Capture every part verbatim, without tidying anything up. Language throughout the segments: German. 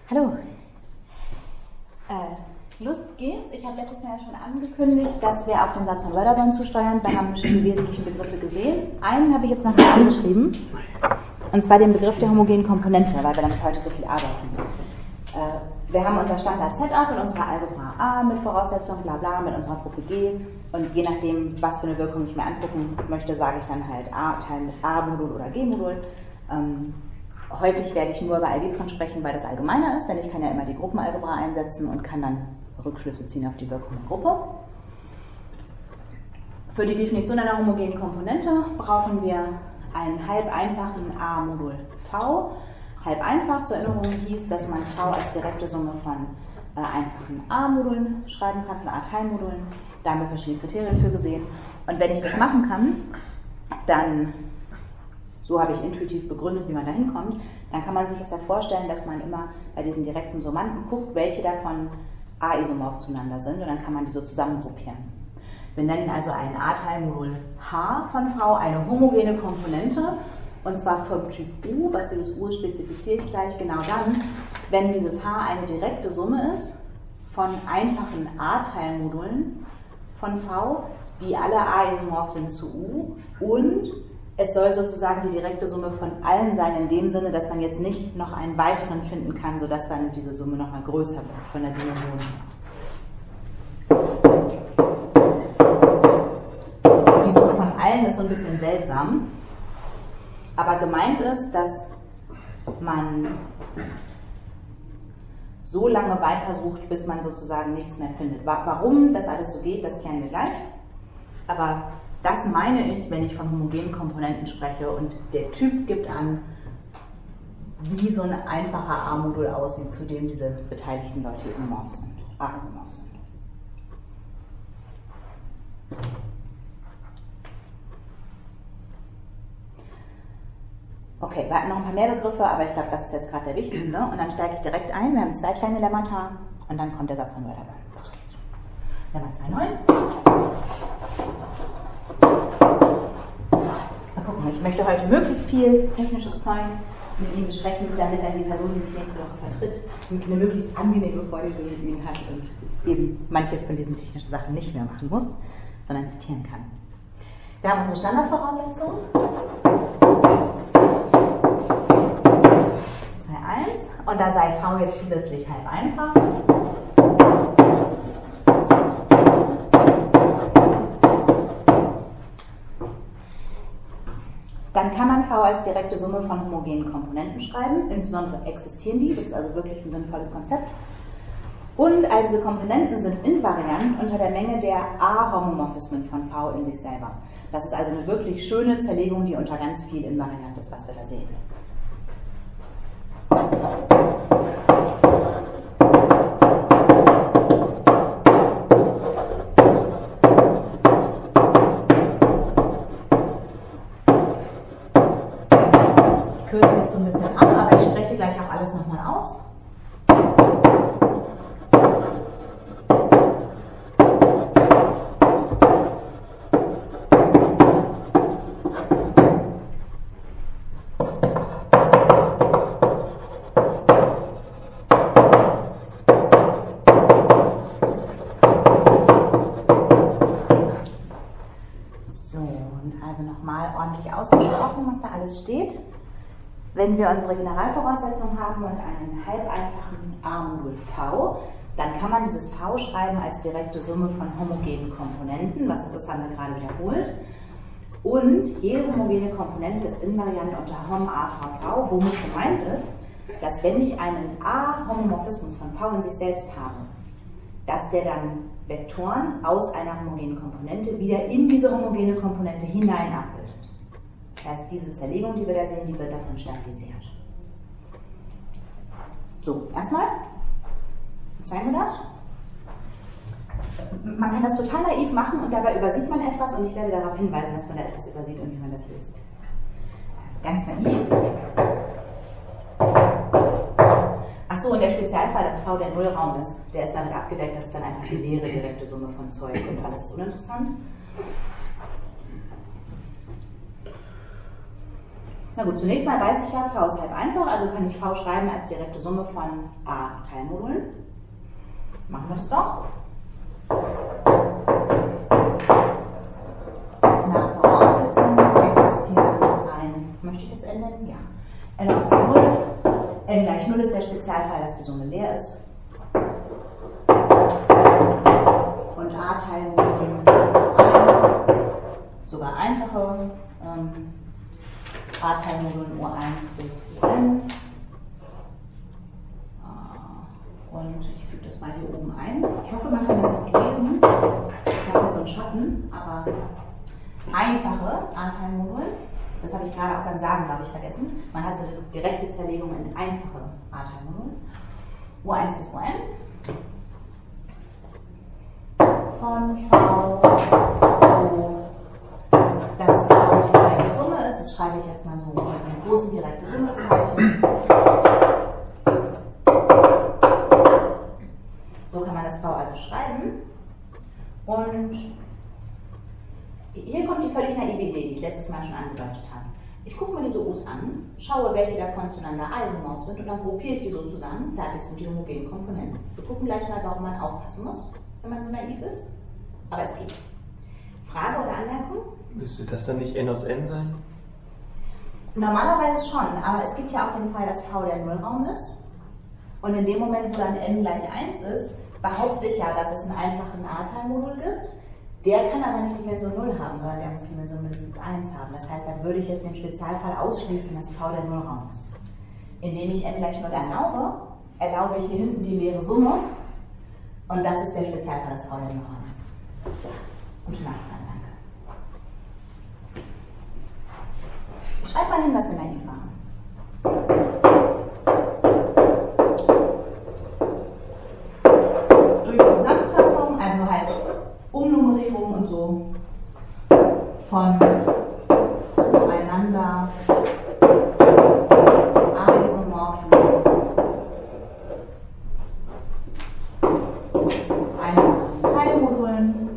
Hallo. Äh, los geht's. Ich habe letztes Mal ja schon angekündigt, dass wir auf den Satz von Wedderburn zusteuern. Wir haben schon die wesentlichen Begriffe gesehen. Einen habe ich jetzt noch mal angeschrieben, und zwar den Begriff der homogenen Komponente, weil wir damit heute so viel arbeiten. Äh, wir haben unser Standard-Setup in unserer Algebra A mit Voraussetzungen, bla bla, mit unserer Gruppe G, und je nachdem, was für eine Wirkung ich mir angucken möchte, sage ich dann halt A-Teil mit A-Modul oder G-Modul. Ähm, Häufig werde ich nur über Algebren sprechen, weil das allgemeiner ist, denn ich kann ja immer die Gruppenalgebra einsetzen und kann dann Rückschlüsse ziehen auf die Wirkung der Gruppe. Für die Definition einer homogenen Komponente brauchen wir einen halb einfachen A-Modul V. Halb einfach, zur Erinnerung, hieß, dass man V als direkte Summe von äh, einfachen A-Modulen schreiben kann, von A-Teilmodulen. Da haben wir verschiedene Kriterien für gesehen. Und wenn ich das machen kann, dann... So habe ich intuitiv begründet, wie man da hinkommt. Dann kann man sich jetzt ja vorstellen, dass man immer bei diesen direkten Summanden guckt, welche davon A-isomorph zueinander sind, und dann kann man die so zusammengruppieren. Wir nennen also ein A-Teilmodul H von V eine homogene Komponente, und zwar vom Typ U, was dieses U spezifiziert gleich genau dann, wenn dieses H eine direkte Summe ist von einfachen A-Teilmodulen von V, die alle A-isomorph sind zu U, und es soll sozusagen die direkte Summe von allen sein, in dem Sinne, dass man jetzt nicht noch einen weiteren finden kann, sodass dann diese Summe nochmal größer wird von der Dimension her. Dieses von allen ist so ein bisschen seltsam, aber gemeint ist, dass man so lange weitersucht, bis man sozusagen nichts mehr findet. Warum das alles so geht, das klären wir gleich. Aber das meine ich, wenn ich von homogenen Komponenten spreche, und der Typ gibt an, wie so ein einfacher A-Modul aussieht, zu dem diese beteiligten Leute isomorph sind, A-isomorph sind. Okay, wir hatten noch ein paar mehr Begriffe, aber ich glaube, das ist jetzt gerade der wichtigste. Und dann steige ich direkt ein. Wir haben zwei kleine Lemmata und dann kommt der Satz von Wedderburn. Los geht's. Lemma zwei Punkt neun. Mal gucken, ich möchte heute möglichst viel technisches Zeug mit Ihnen besprechen, damit dann die Person, die mich nächste Woche vertritt, eine möglichst angenehme Vorlesung mit Ihnen hat und eben manche von diesen technischen Sachen nicht mehr machen muss, sondern zitieren kann. Wir haben unsere Standardvoraussetzungen. zwei Punkt eins, und da sei V jetzt zusätzlich halb einfach. Dann kann man V als direkte Summe von homogenen Komponenten schreiben, insbesondere existieren die, das ist also wirklich ein sinnvolles Konzept. Und all diese Komponenten sind invariant unter der Menge der A-Homomorphismen von V in sich selber. Das ist also eine wirklich schöne Zerlegung, die unter ganz viel invariant ist, was wir da sehen. Ich kürze jetzt so ein bisschen ab, aber ich spreche gleich auch alles nochmal aus. Steht, wenn wir unsere Generalvoraussetzung haben und einen halb einfachen A-Modul V, dann kann man dieses V schreiben als direkte Summe von homogenen Komponenten. Was ist das, haben wir gerade wiederholt. Und jede homogene Komponente ist invariant unter Hom A V V, womit gemeint ist, dass wenn ich einen A-Homomorphismus von V in sich selbst habe, dass der dann Vektoren aus einer homogenen Komponente wieder in diese homogene Komponente hinein abbildet. Das heißt, diese Zerlegung, die wir da sehen, die wird davon stabilisiert. So, erstmal zeigen wir das. Man kann das total naiv machen und dabei übersieht man etwas, und ich werde darauf hinweisen, dass man da etwas übersieht und wie man das löst. Also ganz naiv. Achso, und der Spezialfall, dass V der Nullraum ist, der ist damit abgedeckt, das ist dann einfach die leere direkte Summe von Zeug und alles ist uninteressant. Na gut, zunächst mal weiß ich ja, V ist halb einfach, also kann ich V schreiben als direkte Summe von A Teilmodulen. Machen wir das doch. Nach Voraussetzung existiert ein, möchte ich das ändern? Ja. N aus null. N gleich null ist der Spezialfall, dass die Summe leer ist. Und A Teilmodulen eins, sogar einfache ähm, A Teilmodulen U eins bis U n. Und ich füge das mal hier oben ein. Ich hoffe, man kann das gut lesen. Ich habe hier so einen Schatten, aber einfache A-Teilmodulen, das habe ich gerade auch beim Sagen, glaube ich, vergessen. Man hat so eine direkte Zerlegung in einfache A-Teilmodulen. U eins bis U n. Von V, so, dass V die direkte Summe ist. Das schreibe ich jetzt mal so mit einem großen direkte Summezeichen. So kann man das V also schreiben. Und hier kommt die völlig naive Idee, die ich letztes Mal schon angedeutet habe. Ich gucke mir diese U's an, schaue, welche davon zueinander isomorph sind und dann gruppiere ich die so zusammen. Fertig sind die homogenen Komponenten. Wir gucken gleich mal, warum man aufpassen muss, wenn man so naiv ist. Aber es geht. Frage oder Anmerkung? Müsste das dann nicht N aus N sein? Normalerweise schon, aber es gibt ja auch den Fall, dass V der Nullraum ist. Und in dem Moment, wo dann n gleich eins ist, behaupte ich ja, dass es einen einfachen A-Teilmodul gibt. Der kann aber nicht Dimension null haben, sondern der muss Dimension mindestens eins haben. Das heißt, dann würde ich jetzt den Spezialfall ausschließen, dass V der Nullraum ist. Indem ich n gleich null erlaube, erlaube ich hier hinten die leere Summe. Und das ist der Spezialfall, dass V der Nullraum ist. Gute Nachfrage, danke. Ich schreibe mal hin, was wir naiv machen. Also halt Umnummerierung und so von zueinander A-Isomorphen einfachen Teilmodulen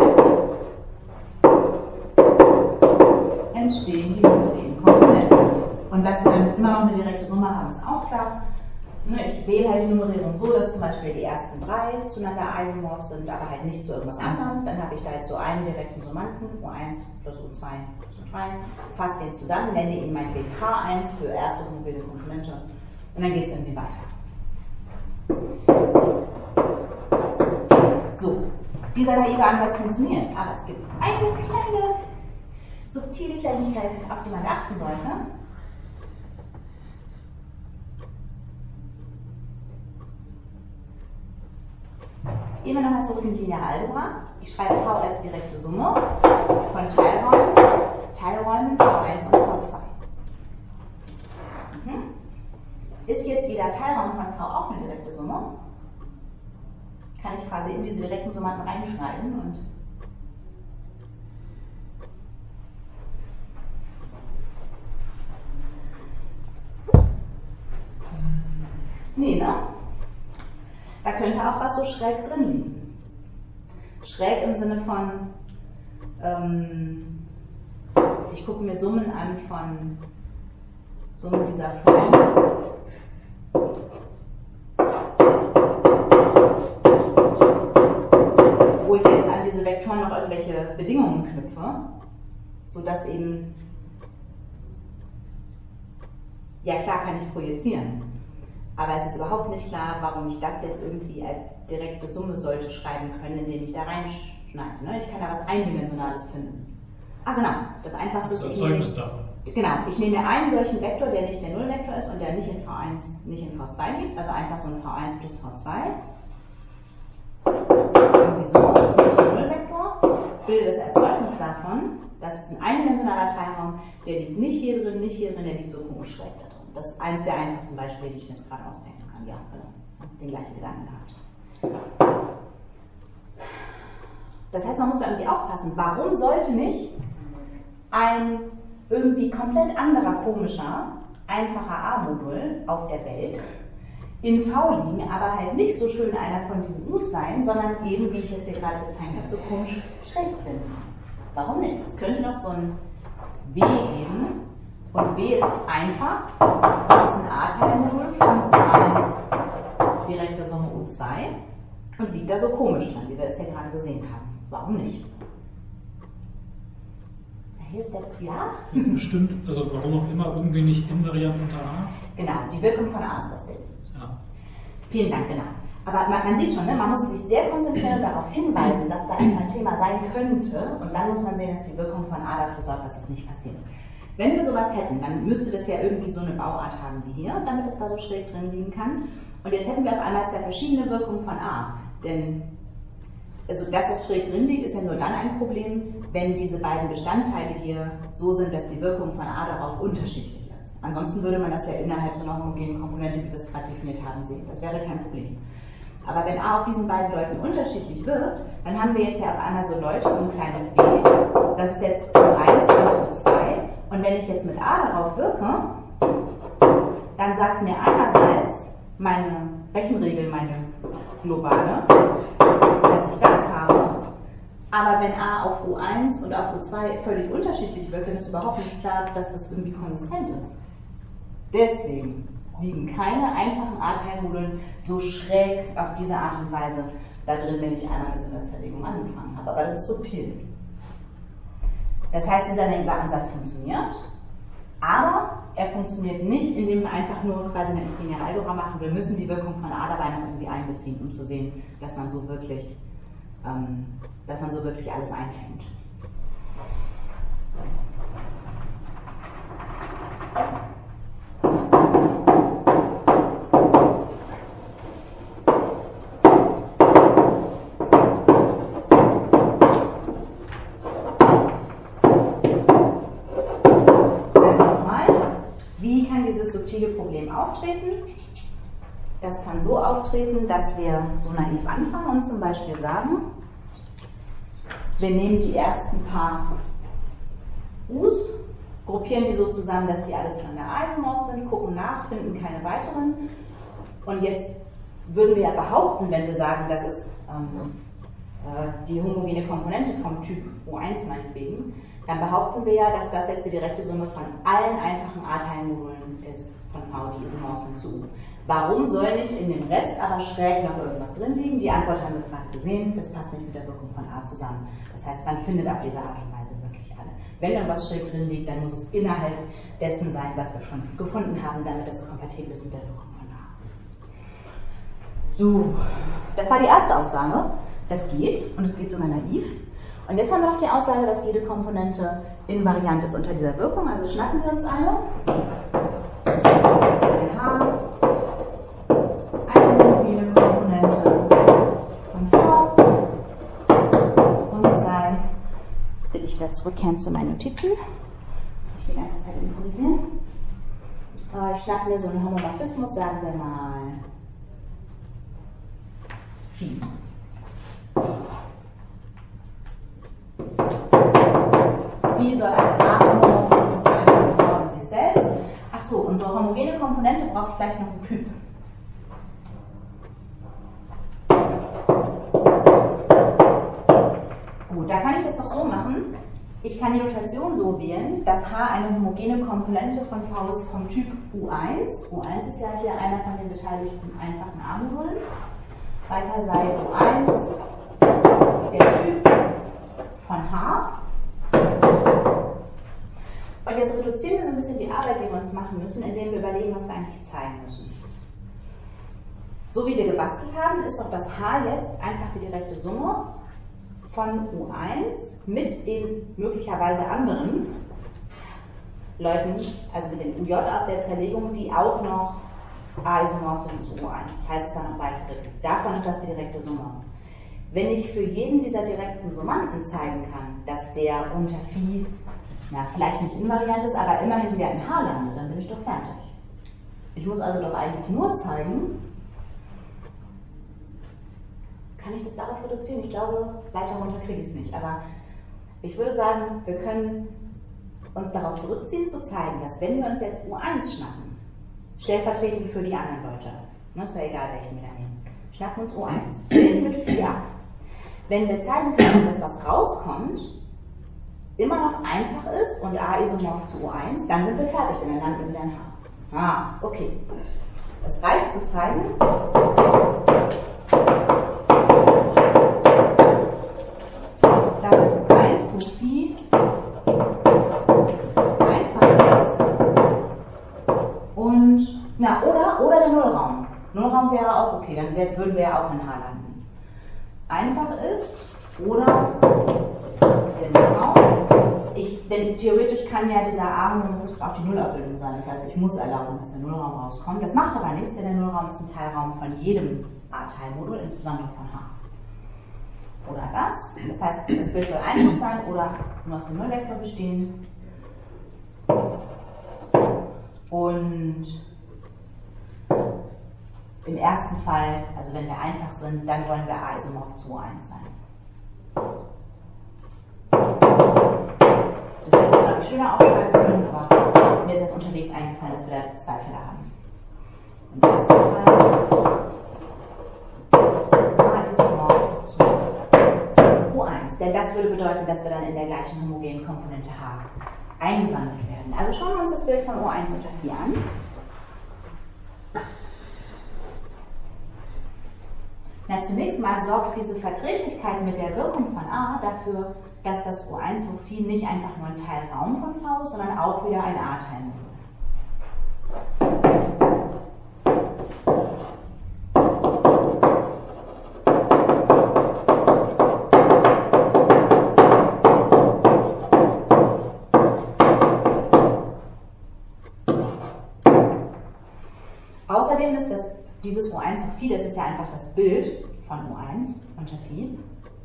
entstehen die homogenen Komponenten. Und dass wir dann immer noch eine direkte Summe haben, ist auch klar. Ich wähle halt die Nummerierung so, dass zum Beispiel die ersten drei zueinander isomorph sind, aber halt nicht zu irgendwas anderem. Dann habe ich da jetzt so einen direkten Summanden, U eins plus U zwei plus U drei, fasse den zusammen, nenne ihn meinetwegen K eins für erste homogene Komponente und dann geht es irgendwie weiter. So, dieser naive Ansatz funktioniert, aber es gibt eine kleine, subtile Kleinigkeit, auf die man achten sollte. Gehen wir nochmal zurück in die lineare Algebra. Ich schreibe V als direkte Summe von Teilräumen, Teilräumen V eins und V zwei. Mhm. Ist jetzt jeder Teilraum von V auch eine direkte Summe? Kann ich quasi in diese direkten Summanden reinschneiden und nee, ne? Da könnte auch was so schräg drin liegen. Schräg im Sinne von, ähm, ich gucke mir Summen an von Summen dieser Form. Wo ich jetzt an diese Vektoren noch irgendwelche Bedingungen knüpfe, sodass eben, ja klar kann ich projizieren. Aber es ist überhaupt nicht klar, warum ich das jetzt irgendwie als direkte Summe sollte schreiben können, indem ich da reinschneide. Ne? Ich kann da was Eindimensionales finden. Ah genau, das Einfachste ist, ich nehme, genau, ich nehme einen solchen Vektor, der nicht der Nullvektor ist und der nicht in V eins, nicht in V zwei liegt, also einfach so ein V eins plus V zwei. Irgendwie so, nicht der Nullvektor, bilde das Erzeugnis davon, das ist ein eindimensionaler Teilraum, der liegt nicht hier drin, nicht hier drin, der liegt so komisch schräg da drin. Das ist eines der einfachsten Beispiele, die ich mir jetzt gerade ausdenken kann. Ja, genau. Den gleichen Gedanken gehabt. Das heißt, man muss da irgendwie aufpassen. Warum sollte nicht ein irgendwie komplett anderer, komischer, einfacher A-Modul auf der Welt in V liegen, aber halt nicht so schön einer von diesen U's sein, sondern eben, wie ich es hier gerade gezeigt habe, so komisch schräg drin. Warum nicht? Es könnte noch so ein W geben, Und B ist einfach, das ist ein A-Teilmodul von U eins direkte Summe U zwei und liegt da so komisch dran, wie wir es ja gerade gesehen haben. Warum nicht? Hier ist der, ja? Das ist bestimmt, also warum auch immer, irgendwie nicht invariant unter A. Genau, die Wirkung von A ist das Ding. Ja. Vielen Dank, genau. Aber man, man sieht schon, ne, man muss sich sehr konzentrieren und darauf hinweisen, dass da erstmal ein Thema sein könnte und dann muss man sehen, dass die Wirkung von A dafür sorgt, dass das nicht passiert. Wenn wir sowas hätten, dann müsste das ja irgendwie so eine Bauart haben wie hier, damit es da so schräg drin liegen kann. Und jetzt hätten wir auf einmal zwei verschiedene Wirkungen von A. Denn also, dass das schräg drin liegt, ist ja nur dann ein Problem, wenn diese beiden Bestandteile hier so sind, dass die Wirkung von A darauf unterschiedlich ist. Ansonsten würde man das ja innerhalb so einer homogenen Komponente, wie wir es gerade definiert haben, sehen. Das wäre kein Problem. Aber wenn A auf diesen beiden Leuten unterschiedlich wirkt, dann haben wir jetzt ja auf einmal so Leute, so ein kleines B, das ist jetzt U eins plus U zwei. Und wenn ich jetzt mit A darauf wirke, dann sagt mir einerseits meine Rechenregel, meine globale, dass ich das habe. Aber wenn A auf U eins und auf U zwei völlig unterschiedlich wirkt, dann ist überhaupt nicht klar, dass das irgendwie konsistent ist. Deswegen liegen keine einfachen A-Teilmodulen so schräg auf diese Art und Weise da drin, wenn ich einmal mit so einer Zerlegung angefangen habe. Aber das ist subtil. Das heißt, dieser naive Ansatz funktioniert, aber er funktioniert nicht, indem wir einfach nur quasi eine lineare Algebra machen. Wir müssen die Wirkung von A dabei noch irgendwie einbeziehen, um zu sehen, dass man so wirklich, ähm, dass man so wirklich alles einfängt. Problem auftreten. Das kann so auftreten, dass wir so naiv anfangen und zum Beispiel sagen, wir nehmen die ersten paar U's, gruppieren die so zusammen, dass die alle zueinander isomorph sind, gucken nach, finden keine weiteren. Und jetzt würden wir ja behaupten, wenn wir sagen, das ist ähm, äh, die homogene Komponente vom Typ U eins meinetwegen, dann behaupten wir ja, dass das jetzt die direkte Summe von allen einfachen A-Teilmodulen ist von V, die isomorph sind zu U. Warum soll nicht in dem Rest aber schräg noch irgendwas drin liegen? Die Antwort haben wir gerade gesehen, das passt nicht mit der Wirkung von A zusammen. Das heißt, man findet auf diese Art und Weise wirklich alle. Wenn irgendwas schräg drin liegt, dann muss es innerhalb dessen sein, was wir schon gefunden haben, damit es kompatibel ist mit der Wirkung von A. So, das war die erste Aussage. Das geht und es geht sogar naiv. Und jetzt haben wir noch die Aussage, dass jede Komponente invariant ist unter dieser Wirkung. Also schnappen wir uns eine. Das ist ein H. Eine homogene Komponente von V. Und sei. Jetzt will ich wieder zurückkehren zu meinen Notizen. Ich die ganze Zeit improvisieren. Ich schnappe mir so einen Homomorphismus, sagen wir mal Phi. Wie soll ein A-Homomorphismus sein von V in sich selbst? Achso, unsere homogene Komponente braucht vielleicht noch einen Typ. Gut, da kann ich das doch so machen. Ich kann die Notation so wählen, dass H eine homogene Komponente von V ist vom Typ U eins. U eins ist ja hier einer von den beteiligten einfachen A-Modulen. Weiter sei U eins der Typ von H. Und jetzt reduzieren wir so ein bisschen die Arbeit, die wir uns machen müssen, indem wir überlegen, was wir eigentlich zeigen müssen. So wie wir gebastelt haben, ist doch das H jetzt einfach die direkte Summe von U eins mit den möglicherweise anderen Leuten, also mit den U J aus der Zerlegung, die auch noch A-isomorph sind zu U eins, falls es da noch weitere gibt. Davon ist das die direkte Summe. Wenn ich für jeden dieser direkten Summanden zeigen kann, dass der unter Phi, na, vielleicht nicht invariant ist, aber immerhin wieder in H landet, dann bin ich doch fertig. Ich muss also doch eigentlich nur zeigen, kann ich das darauf reduzieren? Ich glaube, weiter runter kriege ich es nicht. Aber ich würde sagen, wir können uns darauf zurückziehen, zu zeigen, dass wenn wir uns jetzt U eins schnappen, stellvertretend für die anderen Leute, ne, ist ja egal, welchen wir da nehmen, schnappen uns U eins, bilden mit vier ab. Wenn wir zeigen können, dass was rauskommt, immer noch einfach ist und A isomorph zu O eins, dann sind wir fertig und dann landen wir wieder in H. Ah, okay. Es reicht zu zeigen, dass O eins hoch Phi einfach ist und, na, oder, oder der Nullraum. Nullraum wäre auch okay, dann wär, würden wir ja auch in H landen. Einfach ist oder der Nullraum. Ich, denn theoretisch kann ja dieser A-Homomorphismus auch die Nullabbildung sein. Das heißt, ich muss erlauben, dass der Nullraum rauskommt. Das macht aber nichts, denn der Nullraum ist ein Teilraum von jedem A-Teilmodul, insbesondere von H. Oder das. Das heißt, das Bild soll einfach sein oder nur aus dem Nullvektor bestehen. Und im ersten Fall, also wenn wir einfach sind, dann wollen wir A isomorph zu O eins sein. Das hätte ich, glaube ich, schöner aufschreiben können, aber mir ist das unterwegs eingefallen, dass wir da zwei Fälle haben. Im ersten Fall A isomorph zu O eins, denn das würde bedeuten, dass wir dann in der gleichen homogenen Komponente H eingesammelt werden. Also schauen wir uns das Bild von O eins unter Phi an. Na, zunächst mal sorgt diese Verträglichkeit mit der Wirkung von A dafür, dass das O eins hoch Phi nicht einfach nur ein Teilraum von V ist, sondern auch wieder ein A-Teilmodul. Außerdem ist das dieses O eins hoch Phi, das ist ja einfach das Bild von O eins unter Phi.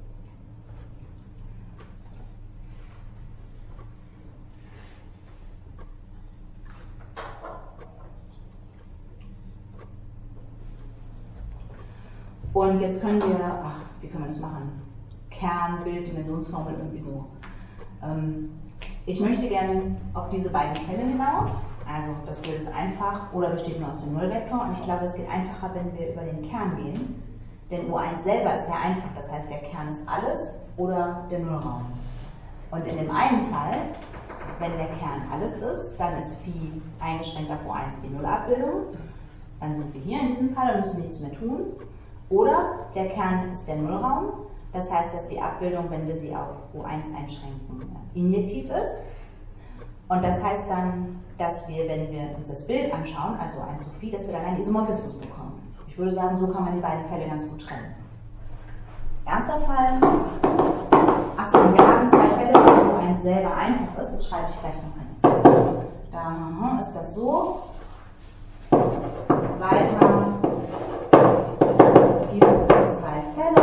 Und jetzt können wir, ach, wie können wir das machen? Kern, Bild, Dimensionsformel, irgendwie so. Ähm, ich möchte gerne auf diese beiden Fälle hinaus. Also das Bild ist einfach oder besteht nur aus dem Nullvektor und ich glaube, es geht einfacher, wenn wir über den Kern gehen, denn O eins selber ist ja einfach, das heißt der Kern ist alles oder der Nullraum. Und in dem einen Fall, wenn der Kern alles ist, dann ist Phi eingeschränkt auf O eins die Nullabbildung, dann sind wir hier in diesem Fall und müssen nichts mehr tun. Oder der Kern ist der Nullraum, das heißt, dass die Abbildung, wenn wir sie auf O eins einschränken, injektiv ist. Und das heißt dann, dass wir, wenn wir uns das Bild anschauen, also eins hoch Phi, dass wir dann einen Isomorphismus bekommen. Ich würde sagen, so kann man die beiden Fälle ganz gut trennen. Erster Fall, achso, wir haben zwei Fälle, wo eins selber einfach ist, das schreibe ich gleich noch hin. Da ist das so. Weiter gibt es zwei Fälle.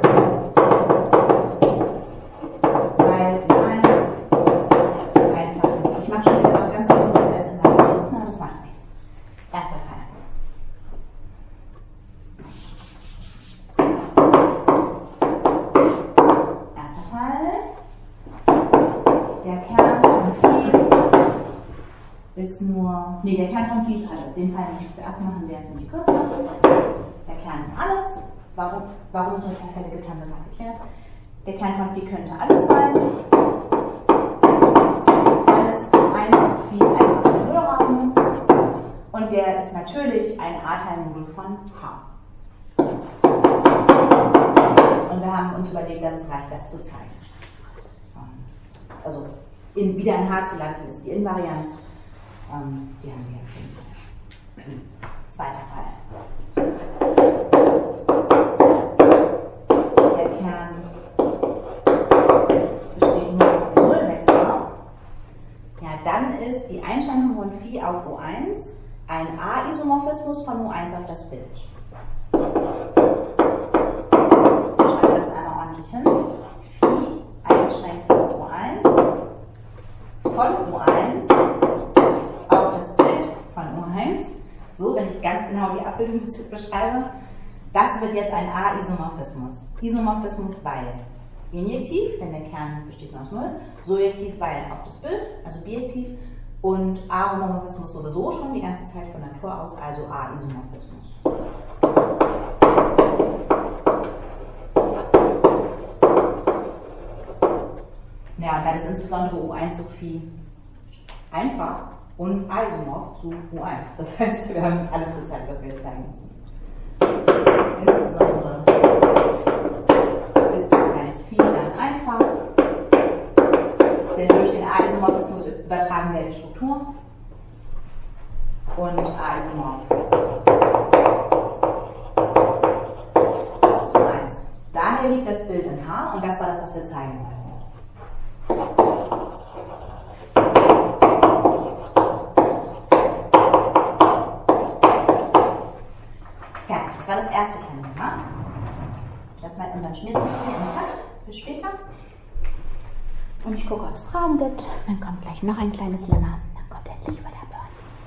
Ist nur, nee, der Kern von Phi ist alles. Den Fall möchte ich zuerst machen, der ist nämlich kürzer. Der Kern ist alles. Warum, warum es nur zwei Fälle gibt, haben wir gerade geklärt. Der Kern von Phi könnte alles sein. Alles eins hoch Phi einfach der Nullraum. Und der ist natürlich ein A-Teilmodul von H. Und wir haben uns überlegt, dass es reicht, das zu zeigen. Also in, wieder in H zu landen ist die Invarianz. Ähm, die haben wir auf jeden Fall. Zweiter Fall. Der Kern besteht nur aus dem Nullvektor. Ja, dann ist die Einschränkung von Phi auf O eins ein A-Isomorphismus von O eins auf das Bild. Ich schreibe das einmal ordentlich hin. Phi eingeschränkt auf O eins von O eins auf das Bild von O eins. So, wenn ich ganz genau die Abbildung beschreibe, das wird jetzt ein A-Isomorphismus. Isomorphismus weil injektiv, denn der Kern besteht nur aus null, surjektiv weil auf das Bild, also bijektiv, und A-Homomorphismus sowieso schon die ganze Zeit von Natur aus, also A-Isomorphismus. Ja, und dann Damit ist insbesondere U eins sub Phi einfach und isomorph zu U eins. Das heißt, wir haben alles gezeigt, was wir zeigen müssen. Insbesondere ist U eins Phi dann einfach, denn durch den A-Isomorphismus übertragen wir die Struktur und A-Isomorph zu eins. Daher liegt das Bild in H und das war das, was wir zeigen wollten. Fertig, das war das erste Kennthema. Lass mal unseren Schnitzel hier intakt für später. Und ich gucke, ob es Fragen gibt. Dann kommt gleich noch ein kleines Lemma. Dann kommt endlich über der Burn.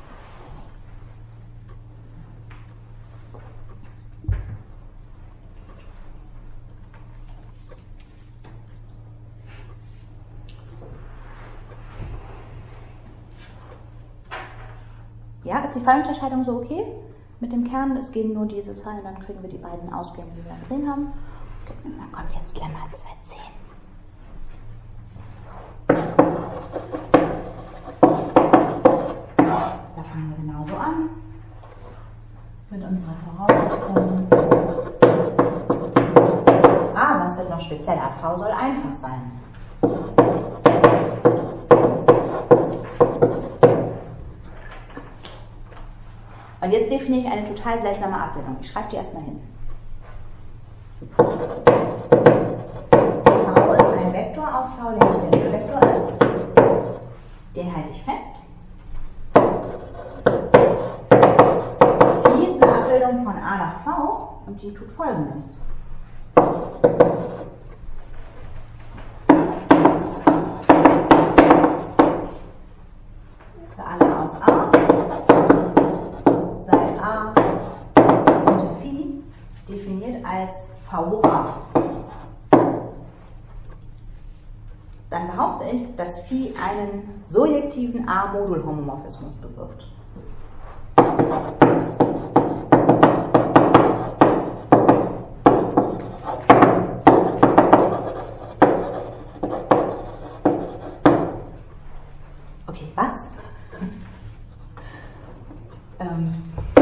Ja, ist die Fallunterscheidung so okay? Mit dem Kern, es gehen nur diese Zeilen, dann kriegen wir die beiden Ausgänge, die wir gesehen haben. Okay, dann kommt jetzt Lemma zwei zehn. Da fangen wir genauso an. Mit unserer Voraussetzung. Aber es wird noch spezieller. V soll einfach sein. Und jetzt definiere ich eine total seltsame Abbildung. Ich schreibe die erstmal hin. V ist ein Vektor aus V, der nicht der Nullvektor ist. Den halte ich fest. Phi ist eine Abbildung von A nach V und die tut Folgendes. Für alle aus A sei A unter Phi definiert als V hoch A. Dann behaupte ich, dass Phi einen surjektiven A-Modul-Homomorphismus bewirkt. Okay, was? ähm,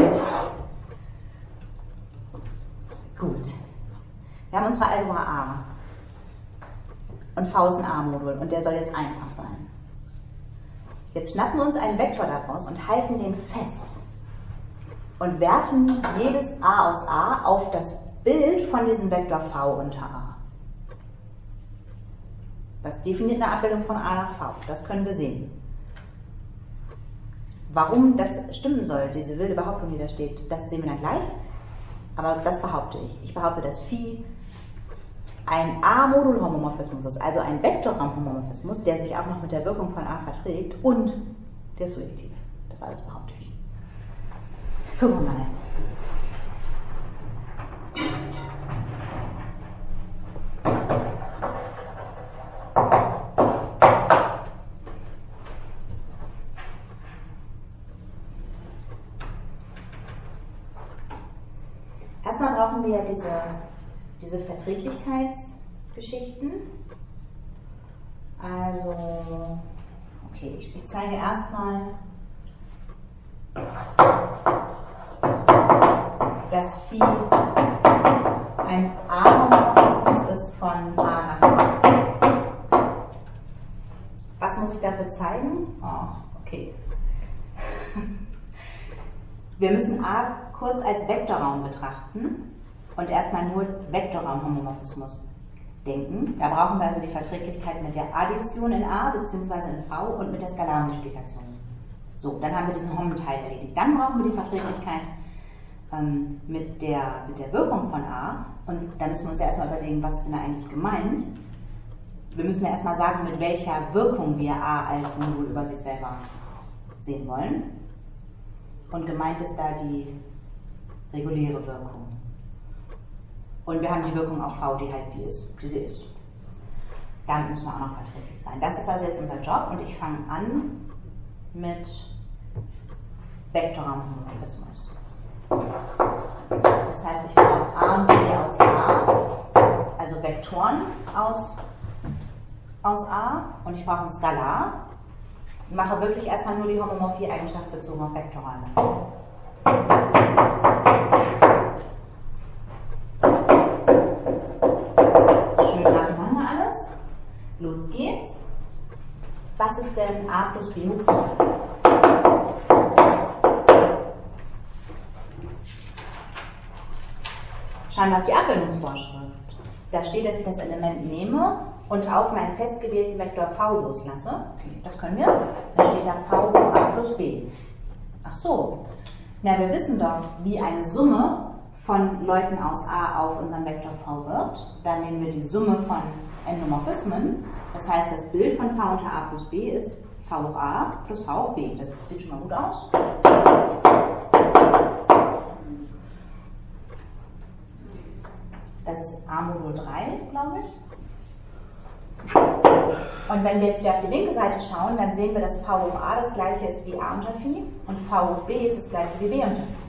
gut. Wir haben unsere Algebra A. Und V ist ein A-Modul und der soll jetzt einfach sein. Jetzt schnappen wir uns einen Vektor daraus und halten den fest und werten jedes A aus A auf das Bild von diesem Vektor V unter A. Das definiert eine Abbildung von A nach V, das können wir sehen. Warum das stimmen soll, diese wilde Behauptung, die da steht, das sehen wir dann gleich, aber das behaupte ich. Ich behaupte, dass Phi ein A-Modul-Homomorphismus ist, also ein Vektorraum-Homomorphismus, der sich auch noch mit der Wirkung von A verträgt und der ist surjektiv. Das alles behaupte ich. Gucken wir mal. Erstmal brauchen wir ja diese diese Verträglichkeitsgeschichten. Also, okay, ich, ich zeige erstmal, dass Phi ein A-Homomorphismus ist von A nach V. Was muss ich dafür zeigen? Oh, okay. Wir müssen A kurz als Vektorraum betrachten und erstmal nur Vektorraum-Homomorphismus denken. Da brauchen wir also die Verträglichkeit mit der Addition in A bzw. in V und mit der Skalarmultiplikation. So, dann haben wir diesen Hom-Teil erledigt. Dann brauchen wir die Verträglichkeit ähm, mit, der, mit der Wirkung von A und da müssen wir uns ja erstmal überlegen, was ist denn da eigentlich gemeint. Wir müssen ja erstmal sagen, mit welcher Wirkung wir A als Modul über sich selber sehen wollen. Und gemeint ist da die reguläre Wirkung. Und wir haben die Wirkung auf V, die halt die ist, die sie ist. Damit müssen wir auch noch verträglich sein. Das ist also jetzt unser Job und ich fange an mit Vektorraum-Homomorphismus. Das heißt, ich brauche A und B aus A, also Vektoren aus aus A und ich brauche ein Skalar. Ich mache wirklich erstmal nur die Homomorphie-Eigenschaft bezogen auf Vektorale. Schön nacheinander alles. Los geht's. Was ist denn A plus B hoch vier? Schauen wir auf die Abbildungsvorschrift. Da steht, dass ich das Element nehme und auf meinen festgewählten Vektor v loslasse. Okay, das können wir. Dann steht da v hoch a plus b. Ach so. Na, wir wissen doch, wie eine Summe von Leuten aus A auf unserem Vektor v wird. Dann nehmen wir die Summe von Endomorphismen. Das heißt, das Bild von v unter a plus b ist v hoch a plus v hoch b. Das sieht schon mal gut aus. Das ist A Modul drei, glaube ich. Und wenn wir jetzt wieder auf die linke Seite schauen, dann sehen wir, dass v hoch a das gleiche ist wie a unter phi und v hoch b ist das gleiche wie b unter phi.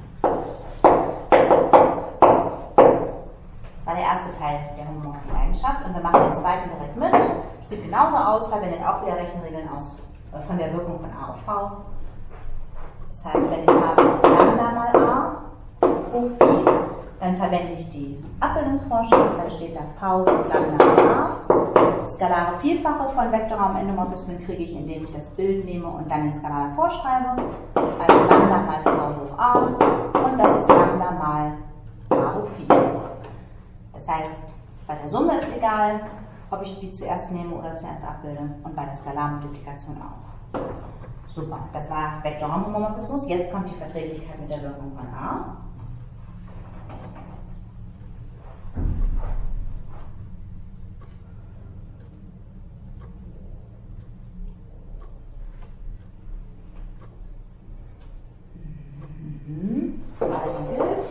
Das war der erste Teil der Homomorphie-Eigenschaft und wir machen den zweiten direkt mit. Sieht genauso aus, verwendet auch wieder Rechenregeln aus, äh, von der Wirkung von a auf v. Das heißt, wenn ich habe lambda mal a hoch phi, dann verwende ich die Abbildungsvorschrift, dann steht da v lambda mal a. Das skalare Vielfache von Vektorraum-Endomorphismen kriege ich, indem ich das Bild nehme und dann den Skalar vorschreibe. Also lambda mal v hoch a und das ist lambda mal a hoch phi. Das heißt, bei der Summe ist egal, ob ich die zuerst nehme oder zuerst abbilde und bei der Skalarmultiplikation auch. Super, das war Vektorraum-Homomorphismus. Jetzt kommt die Verträglichkeit mit der Wirkung von A. Mhm. Also gilt.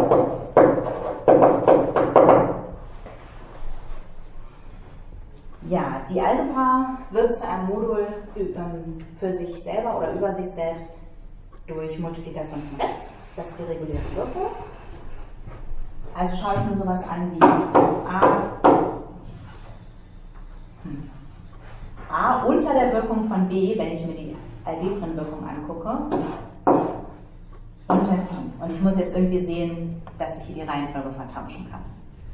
Ja, die Algebra wird zu einem Modul für sich selber oder über sich selbst durch Multiplikation von rechts. Das ist die reguläre Wirkung. Also schaue ich mir sowas an wie A, hm, A unter der Wirkung von B, wenn ich mir die Algebrenwirkung angucke, unter Phi. Und ich muss jetzt irgendwie sehen, dass ich hier die Reihenfolge vertauschen kann.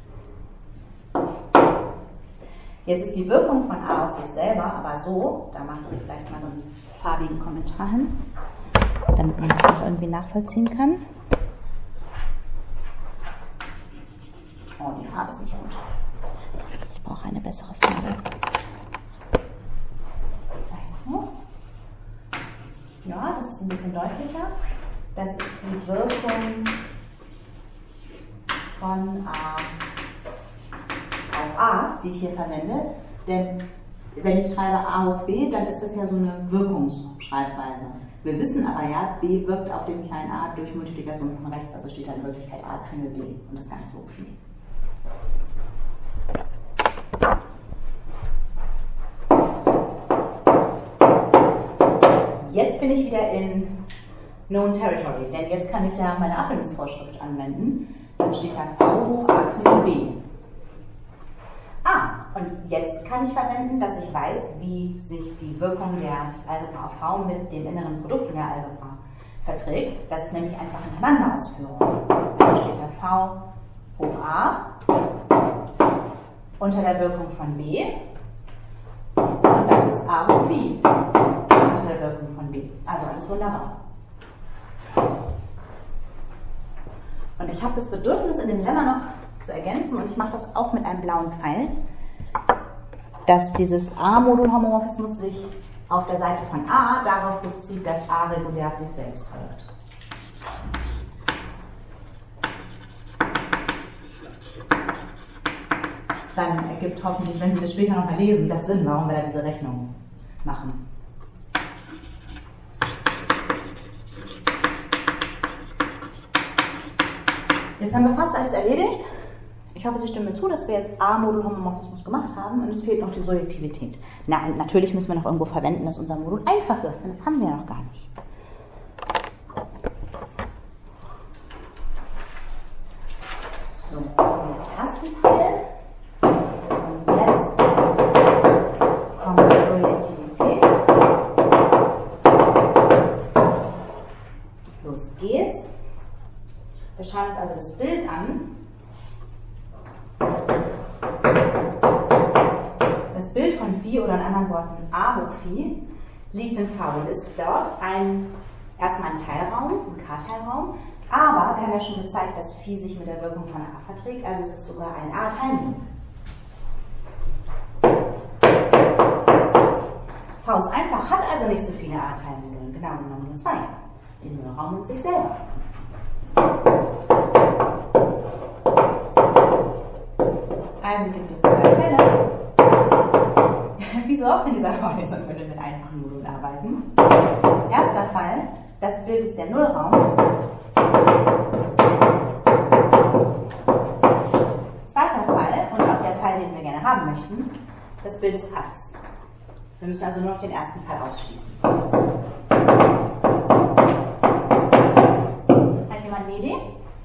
Jetzt ist die Wirkung von A auf sich selber aber so, da mache ich vielleicht mal so einen farbigen Kommentar hin, damit man das auch irgendwie nachvollziehen kann. Oh, die Farbe ist nicht gut. Ich brauche eine bessere Farbe. Vielleicht so. Ja, das ist ein bisschen deutlicher. Das ist die Wirkung von A auf A, die ich hier verwende. Denn wenn ich schreibe A hoch B, dann ist das ja so eine Wirkungsschreibweise. Wir wissen aber ja, B wirkt auf den kleinen a durch Multiplikation von rechts, also steht da in Wirklichkeit A Kringel B und das Ganze hoch Phi. Jetzt bin ich wieder in Known Territory, denn jetzt kann ich ja meine Abbildungsvorschrift anwenden. Dann steht da V hoch A Kringel B. Ah, und jetzt kann ich verwenden, dass ich weiß, wie sich die Wirkung der Algebra auf V mit dem inneren Produkt in der Algebra verträgt. Das ist nämlich einfach eine Hineinanderausführung. Da steht da V hoch A unter der Wirkung von B und das ist A hoch Phi unter der Wirkung von B. Also alles wunderbar. Und ich habe das Bedürfnis, in dem Lemma noch zu ergänzen, und ich mache das auch mit einem blauen Pfeil, dass dieses A-Modul-Homomorphismus sich auf der Seite von A darauf bezieht, dass A regulär auf sich selbst wirkt. Dann ergibt hoffentlich, wenn Sie das später nochmal lesen, das Sinn, warum wir da diese Rechnung machen. Jetzt haben wir fast alles erledigt. Ich hoffe, Sie stimmen mir zu, dass wir jetzt A-Modul-Homomorphismus gemacht haben und es fehlt noch die Surjektivität. Na, und natürlich müssen wir noch irgendwo verwenden, dass unser Modul einfach ist, denn das haben wir ja noch gar nicht. So, den ersten Teil. Und jetzt das Bild an. Das Bild von Phi oder in anderen Worten a hoch Phi liegt in V und ist dort ein, erstmal ein Teilraum, ein K-Teilraum, aber wir haben ja schon gezeigt, dass Phi sich mit der Wirkung von a verträgt, also es ist sogar ein A-Teilmodul. V ist einfach, hat also nicht so viele A-Teilmodule, genau genommen nur zwei, den Nullraum und sich selber. Also gibt es zwei Fälle. Wie so oft in dieser Vorlesung können wir mit einfachen Modulen arbeiten. Erster Fall, das Bild ist der Nullraum. Zweiter Fall, und auch der Fall, den wir gerne haben möchten, das Bild ist alles. Wir müssen also nur noch den ersten Fall ausschließen. Hat jemand eine Idee?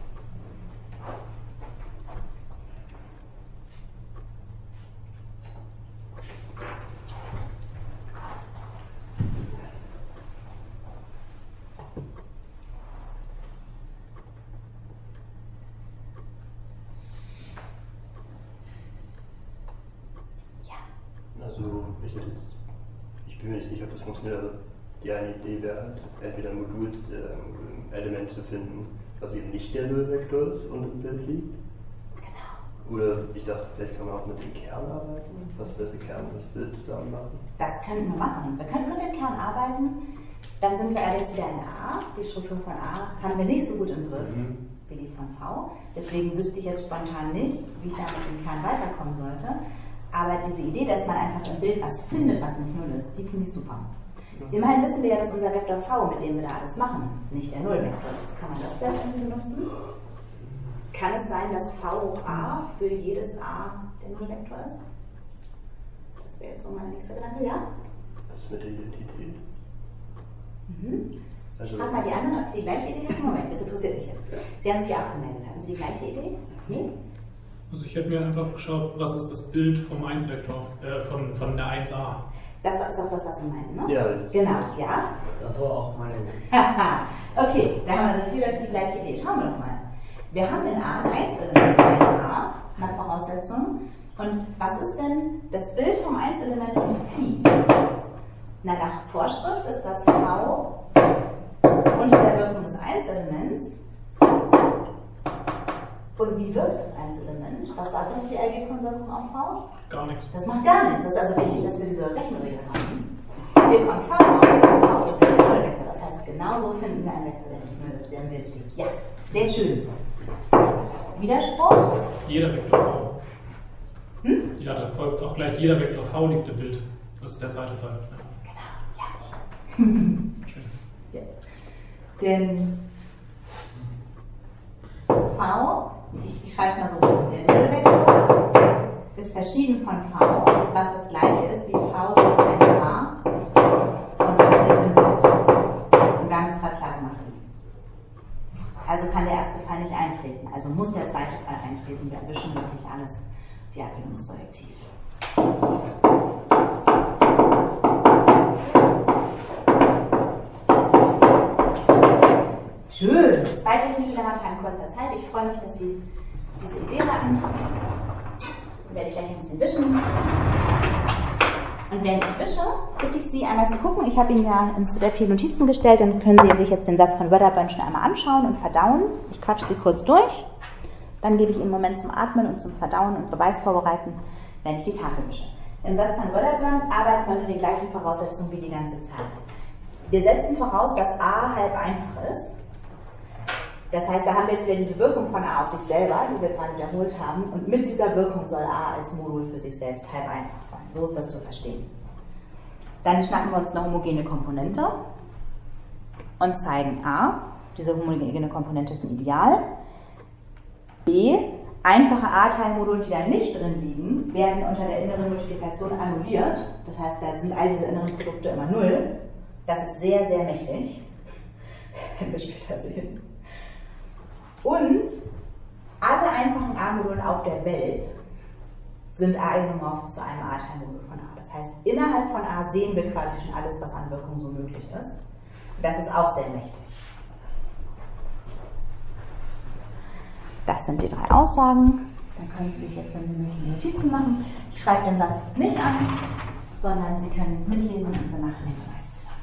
Also, ich, hätte jetzt, ich bin mir nicht sicher, ob das funktioniert, aber die eine Idee wäre halt, entweder ein Modul-Element äh, zu finden, was eben nicht der Nullvektor ist und im Bild liegt. Genau. Oder ich dachte, vielleicht kann man auch mit dem Kern arbeiten, was der Kern und das Bild zusammen machen. Das könnten wir machen. Wir könnten mit dem Kern arbeiten, dann sind wir allerdings wieder in A. Die Struktur von A haben wir nicht so gut im Griff mhm. wie die von V. Deswegen wüsste ich jetzt spontan nicht, wie ich da mit dem Kern weiterkommen sollte. Aber diese Idee, dass man einfach im Bild was findet, was nicht Null ist, die finde ich super. Immerhin wissen wir ja, dass unser Vektor V, mit dem wir da alles machen, nicht der Nullvektor ist. Kann man das vielleicht irgendwie benutzen? Kann es sein, dass V hoch A für jedes A der Nullvektor ist? Das wäre jetzt so mein nächster Gedanke, ja? Was ist mit der Identität? Mhm. Also, ich frage mal die anderen, ob die die gleiche Idee haben. Moment, das interessiert mich jetzt. Sie haben sich abgemeldet. Hatten Sie die gleiche Idee? Nee? Also ich hätte mir einfach geschaut, was ist das Bild vom eins Vektor, äh, von, von der eins a. Das ist auch das, was Sie meinen, ne? Ja. Genau, ja. Das war auch meine Idee. Okay, da haben wir also viel die gleiche Idee. Schauen wir doch mal. Wir haben in A ein Einzelement eins a nach Voraussetzung. Und was ist denn das Bild vom Einzelement unter Phi? Na, nach Vorschrift ist das V unter der Wirkung des Einzelements. Und wie wirkt das Einzelement? Was sagt uns die Algebraic-Wirkung auf V? Gar nichts. Das macht gar nichts. Das ist also wichtig, dass wir diese Rechenregel haben. Hier kommt V raus und V ist der Nullvektor. Das heißt, genauso finden wir einen Vektor, der nicht Null ist, der im Bild liegt. Ja, sehr schön. Widerspruch? Jeder Vektor V. Hm? Ja, da folgt auch gleich jeder Vektor V liegt im Bild. Das ist der zweite Fall. Ja. Genau, ja. Schön. Ja. Denn V, ich, ich schreibe es mal so, der Nullvektor ist verschieden von V, was das gleiche ist wie V hoch eins a und das liegt im Bild. Und wir haben es gerade klar gemacht. Also kann der erste Fall nicht eintreten, also muss der zweite Fall eintreten. Wir erwischen wirklich alles. Die Abbildung ist direktiv. Schön. Zwei technische Elemente in kurzer Zeit. Ich freue mich, dass Sie diese Idee hatten. Dann werde ich gleich ein bisschen wischen. Und während ich wische, bitte ich Sie einmal zu gucken. Ich habe Ihnen ja ins Steppi Notizen gestellt. Dann können Sie sich jetzt den Satz von Wedderburn schon einmal anschauen und verdauen. Ich quatsche Sie kurz durch. Dann gebe ich Ihnen einen Moment zum Atmen und zum Verdauen und Beweis vorbereiten, wenn ich die Tafel wische. Im Satz von Wedderburn arbeiten wir unter den gleichen Voraussetzungen wie die ganze Zeit. Wir setzen voraus, dass A halb einfach ist. Das heißt, da haben wir jetzt wieder diese Wirkung von A auf sich selber, die wir gerade wiederholt haben. Und mit dieser Wirkung soll A als Modul für sich selbst halb einfach sein. So ist das zu verstehen. Dann schnappen wir uns eine homogene Komponente und zeigen A, diese homogene Komponente ist ein Ideal. B, einfache A-Teilmodule, die da nicht drin liegen, werden unter der inneren Multiplikation annulliert. Das heißt, da sind all diese inneren Produkte immer null. Das ist sehr, sehr mächtig. Werden wir später sehen. Und alle einfachen A-Module auf der Welt sind A-isomorph zu einem A-Teilmodul von A. Das heißt, innerhalb von A sehen wir quasi schon alles, was an Wirkung so möglich ist. Und das ist auch sehr mächtig. Das sind die drei Aussagen. Dann können Sie sich jetzt, wenn Sie möchten, Notizen machen. Ich schreibe den Satz nicht an, sondern Sie können mitlesen und danach den Beweis zusammen.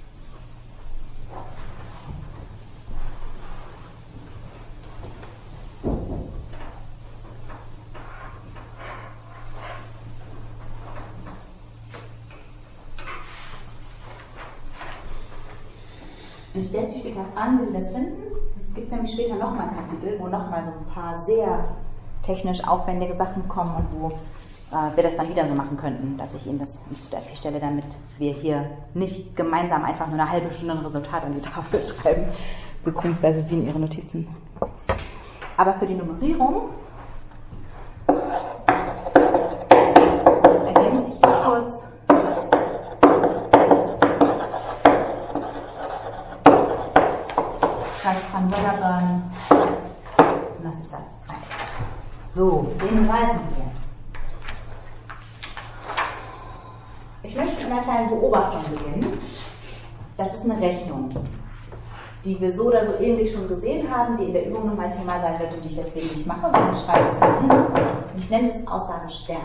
Und ich werde Sie später fragen, wie Sie das finden. Es gibt nämlich später nochmal ein Kapitel, wo nochmal so ein paar sehr technisch aufwendige Sachen kommen und wo äh, wir das dann wieder so machen könnten, dass ich Ihnen das ins StudFP stelle, damit wir hier nicht gemeinsam einfach nur eine halbe Stunde ein Resultat an die Tafel schreiben, beziehungsweise Sie in Ihre Notizen. Aber für die Nummerierung ergänze ich hier kurz Franz van Wedderburn, und das ist Satz zwei. So, den beweisen wir. Ich möchte mit einer kleinen Beobachtung beginnen. Das ist eine Rechnung, die wir so oder so ähnlich schon gesehen haben, die in der Übung nochmal Thema sein wird und die ich deswegen nicht mache, sondern ich schreibe es mal hin. Und ich nenne das Aussage Stern.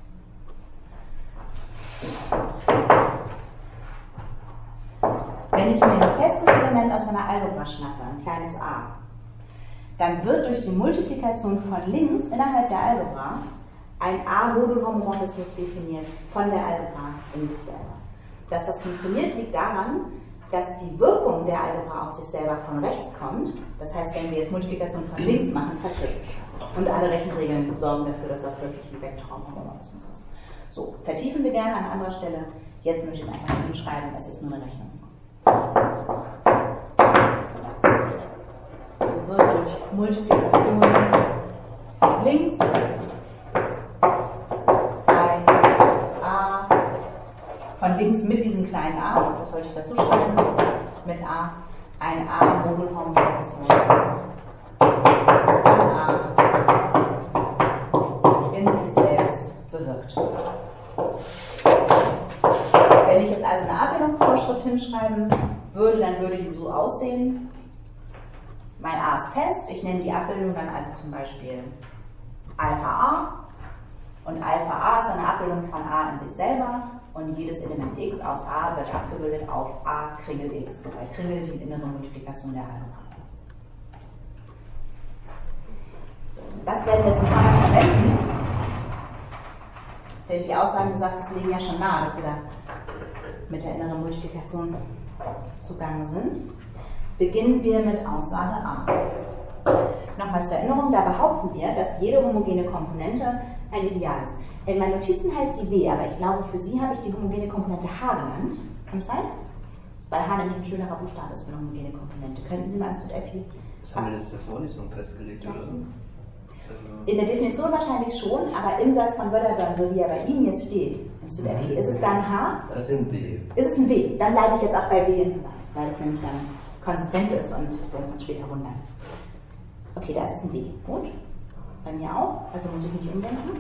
Wenn ich mir ein festes Element aus meiner Algebra schnappe, ein kleines a, dann wird durch die Multiplikation von links innerhalb der Algebra ein A-Modulhomomorphismus definiert von der Algebra in sich selber. Dass das funktioniert, liegt daran, dass die Wirkung der Algebra auf sich selber von rechts kommt. Das heißt, wenn wir jetzt Multiplikation von links machen, verträgt sich das. Und alle Rechenregeln sorgen dafür, dass das wirklich ein Vektorraumhomomorphismus ist. So, vertiefen wir gerne an anderer Stelle. Jetzt möchte ich es einfach hinschreiben, es ist nur eine Rechnung. So wird durch Multiplikation von links ein a, von links mit diesem kleinen a, das sollte ich dazu schreiben, mit a, ein a-Modulhomomorphismus von a in sich selbst bewirkt. Wenn ich jetzt also eine Abbildungsvorschrift hinschreiben würde, dann würde die so aussehen. Mein a ist fest, ich nenne die Abbildung dann also zum Beispiel Alpha a. Und Alpha a ist eine Abbildung von a in sich selber und jedes Element x aus a wird abgebildet auf a Kringel x, wobei Kringel die innere Multiplikation der Algebra ist. So, das werden wir jetzt ein paar Mal verwenden, denn die Aussagen des Satzes liegen ja schon nahe, dass wir da mit der inneren Multiplikation zugange sind. Beginnen wir mit Aussage a. Nochmal zur Erinnerung, da behaupten wir, dass jede homogene Komponente ein Ideal ist. In meinen Notizen heißt die W, aber ich glaube, für Sie habe ich die homogene Komponente H genannt. Kann es sein? Weil H nämlich ein schönerer Buchstabe ist für eine homogene Komponente. Könnten Sie mal als StudFP? Das haben wir jetzt in der Vorlesung festgelegt, oder? In der Definition wahrscheinlich schon, aber im Satz von Wedderburn, so wie er bei Ihnen jetzt steht, im StudFP, ist es da ein H? Das ist ein W. Ist es ein W? Dann bleibe ich jetzt auch bei W im Beweis, weil es nämlich dann konsistent ist und wir uns dann später wundern. Okay, da ist es ein W. Gut. Bei mir auch, also muss ich nicht umdenken.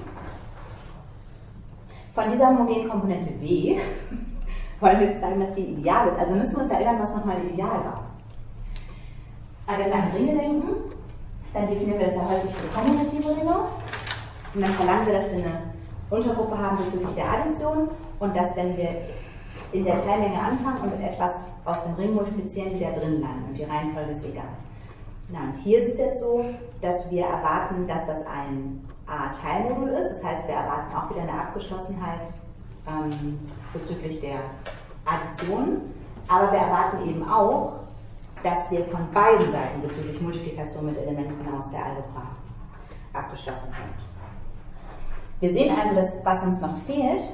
Von dieser homogenen Komponente W wollen wir jetzt sagen, dass die ein Ideal ist. Also müssen wir uns erinnern, was nochmal ein Ideal war. Aber wenn wir an Ringe denken, dann definieren wir das ja häufig für kommutative Ringe. Und dann verlangen wir, dass wir eine Untergruppe haben bezüglich der Addition und dass, wenn wir in der Teilmenge anfangen und etwas aus dem Ring multiplizieren, wieder drin landen. Und die Reihenfolge ist egal. Na, und hier ist es jetzt so, dass wir erwarten, dass das ein A-Teilmodul ist. Das heißt, wir erwarten auch wieder eine Abgeschlossenheit ähm, bezüglich der Addition. Aber wir erwarten eben auch, dass wir von beiden Seiten bezüglich Multiplikation mit Elementen aus der Algebra abgeschlossen sind. Wir sehen also, dass, was uns noch fehlt,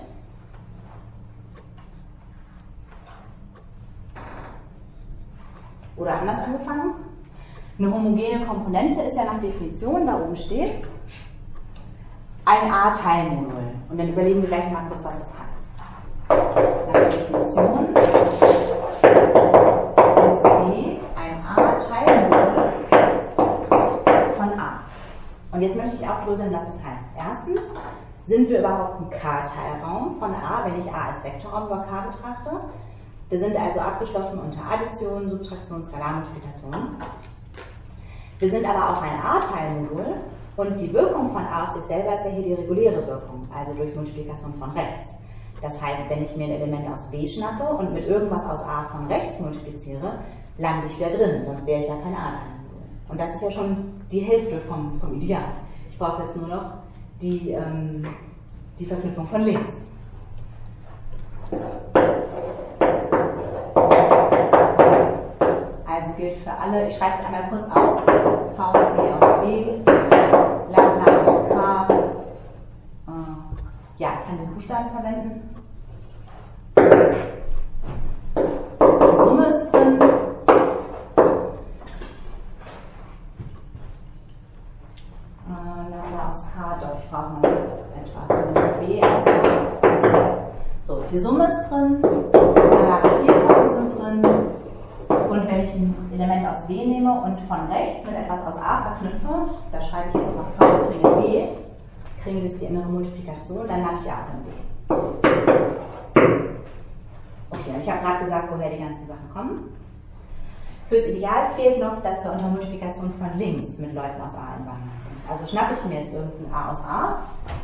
oder anders angefangen, eine homogene Komponente ist ja nach Definition, da oben steht es, ein A-Teilmodul. Und dann überlegen wir gleich mal kurz, was das heißt. Nach der Definition ist B ein A-Teilmodul von A. Und jetzt möchte ich aufdröseln, was das heißt. Erstens, sind wir überhaupt ein K-Teilraum von A, wenn ich A als Vektorraum über K betrachte? Wir sind also abgeschlossen unter Addition, Subtraktion, Skalarmultiplikation. Wir sind aber auch ein A-Teilmodul und die Wirkung von A auf sich selber ist ja hier die reguläre Wirkung, also durch Multiplikation von rechts. Das heißt, wenn ich mir ein Element aus B schnappe und mit irgendwas aus A von rechts multipliziere, lande ich wieder drin, sonst wäre ich ja kein A-Teilmodul. Und das ist ja schon die Hälfte vom, vom Ideal. Ich brauche jetzt nur noch die, ähm, die Verknüpfung von links. Also gilt für alle, ich schreibe es einmal kurz aus, V B aus B, Lambda aus K. Äh, ja, ich kann diese Buchstaben verwenden. Die Summe ist drin. Äh, Lambda aus K, doch, ich brauche noch etwas. B aus K. So, die Summe ist drin, skalare Vierfache sind drin. Und wenn ich ein Element aus W nehme und von rechts mit etwas aus A verknüpfe, da schreibe ich jetzt mal V und kriege B, kriege das die innere Multiplikation, dann lande ich auch in B. Okay, und ich habe gerade gesagt, woher die ganzen Sachen kommen. Fürs Ideal fehlt noch, dass wir unter Multiplikation von links mit Leuten aus A invariant sind. Also schnappe ich mir jetzt irgendein A aus A.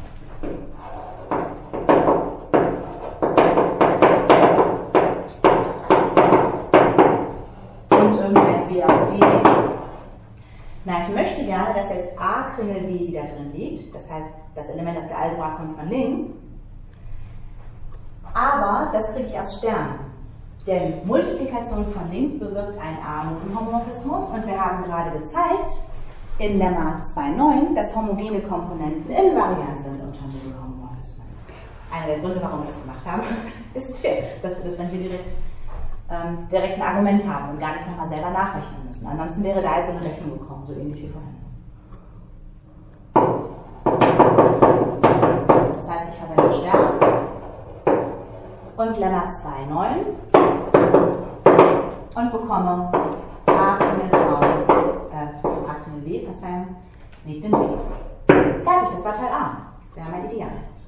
Und irgendein B aus B. Na, ich möchte gerne, dass jetzt A Kringel B wieder drin liegt. Das heißt, das Element aus der Algebra kommt von links. Aber das kriege ich aus Stern. Denn Multiplikation von links bewirkt einen A-Modulohomorphismus. Und wir haben gerade gezeigt, in Lemma zwei Punkt neun, dass homogene Komponenten invariant sind unter Modulohomorphismen. Einer der Gründe, warum wir das gemacht haben, ist der, dass wir das dann hier direkt Ähm, direkt ein Argument haben und gar nicht nochmal selber nachrechnen müssen. Ansonsten wäre da halt so eine Rechnung gekommen, so ähnlich wie vorhin. Das heißt, ich verwende Stern und Lemma zwei Punkt neun und bekomme A Kringel äh, A Kringel B, Verzeihung, liegt in B. Fertig, das war Teil A. Wir haben ein Ideal.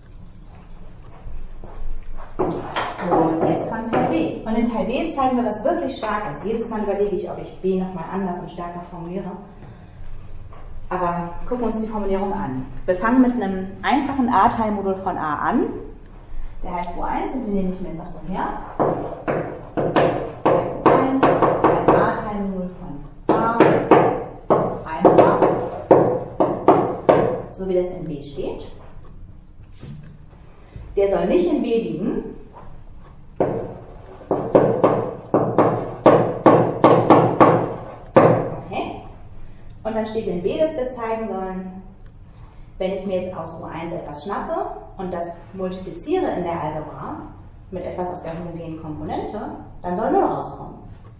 Und jetzt kommt Teil B. Und in Teil B zeigen wir, was wirklich stark ist. Jedes Mal überlege ich, ob ich B nochmal anders und stärker formuliere. Aber gucken wir uns die Formulierung an. Wir fangen mit einem einfachen A-Teilmodul von A an. Der heißt U eins und den nehme ich mir jetzt auch so her. U eins, ein A-Teilmodul von A, einfach. So wie das in B steht. Der soll nicht in B liegen. Okay. Und dann steht in B, dass wir zeigen sollen, wenn ich mir jetzt aus U eins etwas schnappe und das multipliziere in der Algebra mit etwas aus der homogenen Komponente, dann soll null rauskommen.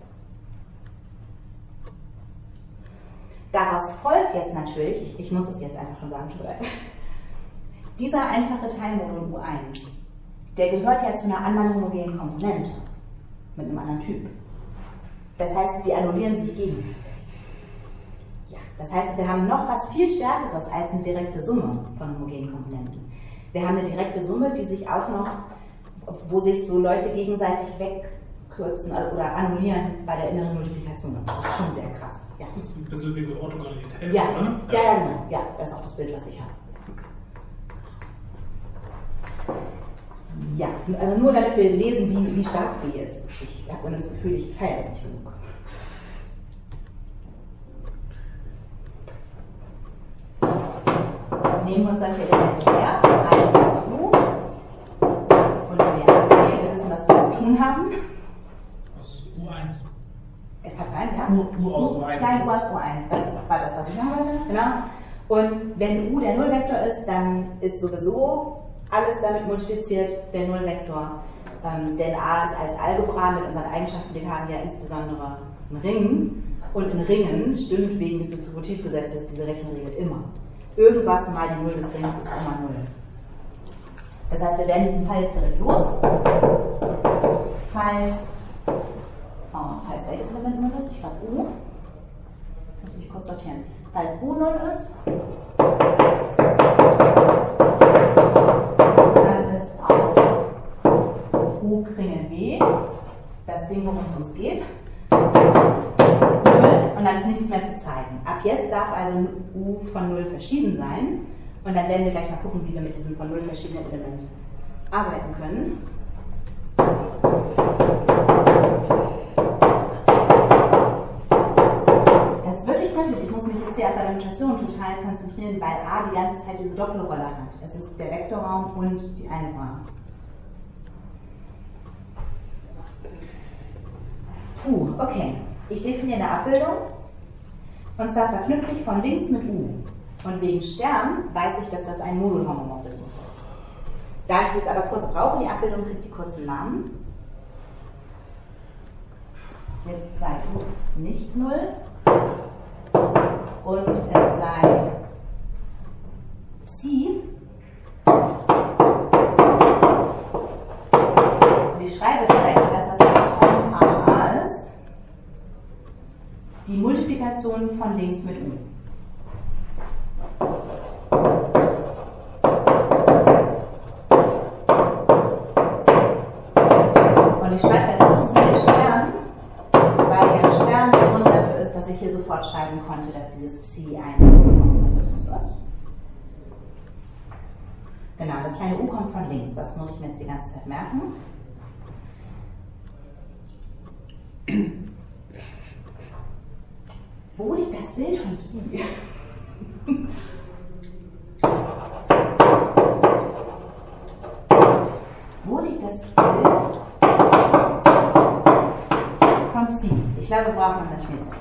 Daraus folgt jetzt natürlich, ich, ich muss es jetzt einfach schon sagen, dieser einfache Teilmodul U eins, der gehört ja zu einer anderen homogenen Komponente, mit einem anderen Typ. Das heißt, die annullieren sich gegenseitig. Ja, das heißt, wir haben noch was viel Stärkeres als eine direkte Summe von homogenen Komponenten. Wir haben eine direkte Summe, die sich auch noch, wo sich so Leute gegenseitig wegkürzen oder annullieren bei der inneren Multiplikation. Das ist schon sehr krass. Ja. Das ist ein bisschen wie so Orthogonalität, ja. oder? Ja, ja, genau. Ja, das ist auch das Bild, was ich habe. Ja, also nur damit wir lesen, wie, wie stark B ist. Ich habe immer das Gefühl, ich feiere es nicht genug. Nehmen wir uns solche Elemente her, eins aus U und B aus B. Wir wissen, was wir zu tun haben. Aus U eins. Verzeihen, ja? U, U aus U eins. Klein U aus U eins. Das war das, was ich machen wollte. Genau. Und wenn U der Nullvektor ist, dann ist sowieso alles damit multipliziert, der Nullvektor. Ähm, denn A ist als Algebra mit unseren Eigenschaften, die wir haben, ja insbesondere ein Ring. Und ein Ringen stimmt wegen des Distributivgesetzes diese Rechenregel immer. Irgendwas mal die Null des Rings ist immer Null. Das heißt, wir werden diesen Fall jetzt direkt los. Falls, oh, falls welches Element null ist, ich glaube U. Muss ich kurz sortieren. Falls U null ist, dann ist auch U Kringel B, das Ding, worum es uns geht, null. Und dann ist nichts mehr zu zeigen. Ab jetzt darf also U von null verschieden sein. Und dann werden wir gleich mal gucken, wie wir mit diesem von null verschiedenen Element arbeiten können. Das ist wirklich knifflig. Ich muss mich jetzt hier bei der Notation total konzentrieren, weil A die ganze Zeit diese Doppelrolle hat. Es ist der Vektorraum und die Algebra. Puh, okay. Ich definiere eine Abbildung. Und zwar verknüpfe ich von links mit U. Und wegen Stern weiß ich, dass das ein Modulhomomorphismus ist. Da ich jetzt aber kurz brauche, die Abbildung kriegt die kurzen Namen. Jetzt sei U nicht null und es sei Psi. Und ich schreibe direkt, dass das Form A A ist, die Multiplikation von links mit U. Ich schreibe dazu siehe Stern, weil der Stern der Grund dafür ist, dass ich hier sofort schreiben konnte, dass dieses Psi ein Homomorphismus ist. Genau, das kleine U kommt von links, das muss ich mir jetzt die ganze Zeit merken. Wo liegt das Bild von Psi? Wo liegt das Bild? Psi. Ich glaube, wir brauchen das nicht mehr Zeit.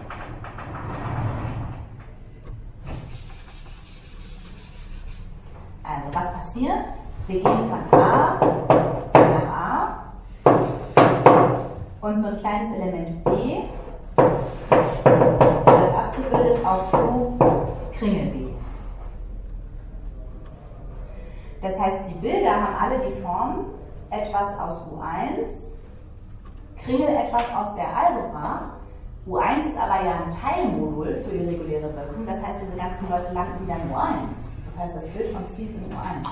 Also, was passiert? Wir gehen von A nach A und so ein kleines Element B wird abgebildet auf U Kringel B. Das heißt, die Bilder haben alle die Form etwas aus U eins, Kringel etwas aus der Algebra. U eins ist aber ja ein Teilmodul für die reguläre Wirkung. Das heißt, diese ganzen Leute landen wieder in U eins. Das heißt, das Bild von Psi ist in U eins.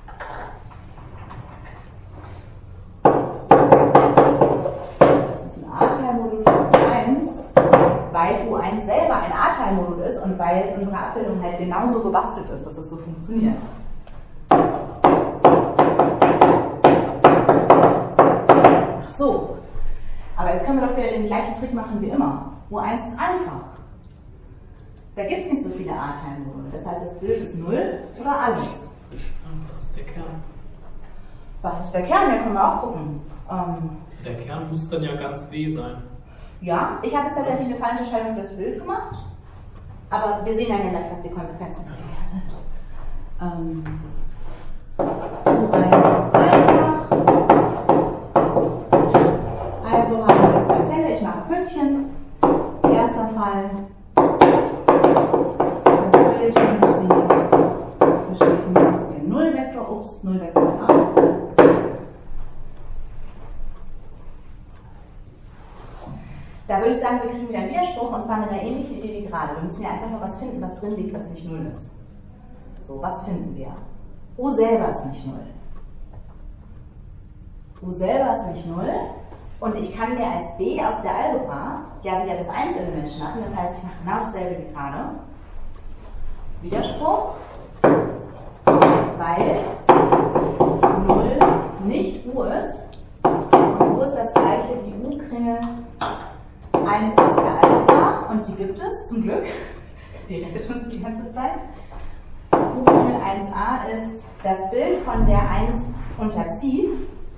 Das ist ein A-Teilmodul von U eins, weil U eins selber ein A-Teilmodul ist und weil unsere Abbildung halt genauso gebastelt ist, dass es so funktioniert. Ach so. Aber jetzt können wir doch wieder den gleichen Trick machen wie immer. U eins ist einfach. Da gibt es nicht so viele A-Teilmodule. Das heißt, das Bild ist null oder alles. Was ist der Kern? Was ist der Kern? Da können wir auch gucken. Ähm, der Kern muss dann ja ganz W sein. Ja, ich habe jetzt tatsächlich eine Fallunterscheidung für das Bild gemacht. Aber wir sehen ja gleich, was die Konsequenzen von dem Kern sind. Ähm, U eins ist einfach. Also haben wir zwei Fälle. Ich mache Pünktchen. Erster Fall. Das Bild von Psi besteht nur aus dem Nullvektor. Ups, Nullvektor A. Da würde ich sagen, wir kriegen wieder einen Widerspruch und zwar mit einer ähnlichen Idee wie gerade. Wir müssen ja einfach nur was finden, was drin liegt, was nicht null ist. So, was finden wir? U selber ist nicht null. U selber ist nicht null. Und ich kann mir als B aus der Algebra ja wieder das eins-Element schnappen. Das heißt, ich mache genau dasselbe wie gerade. Widerspruch, weil null nicht U ist. Und U ist das gleiche wie U-Kringel eins aus der Algebra. Und die gibt es, zum Glück. Die rettet uns die ganze Zeit. U-Kringel eins a ist das Bild von der eins unter Psi.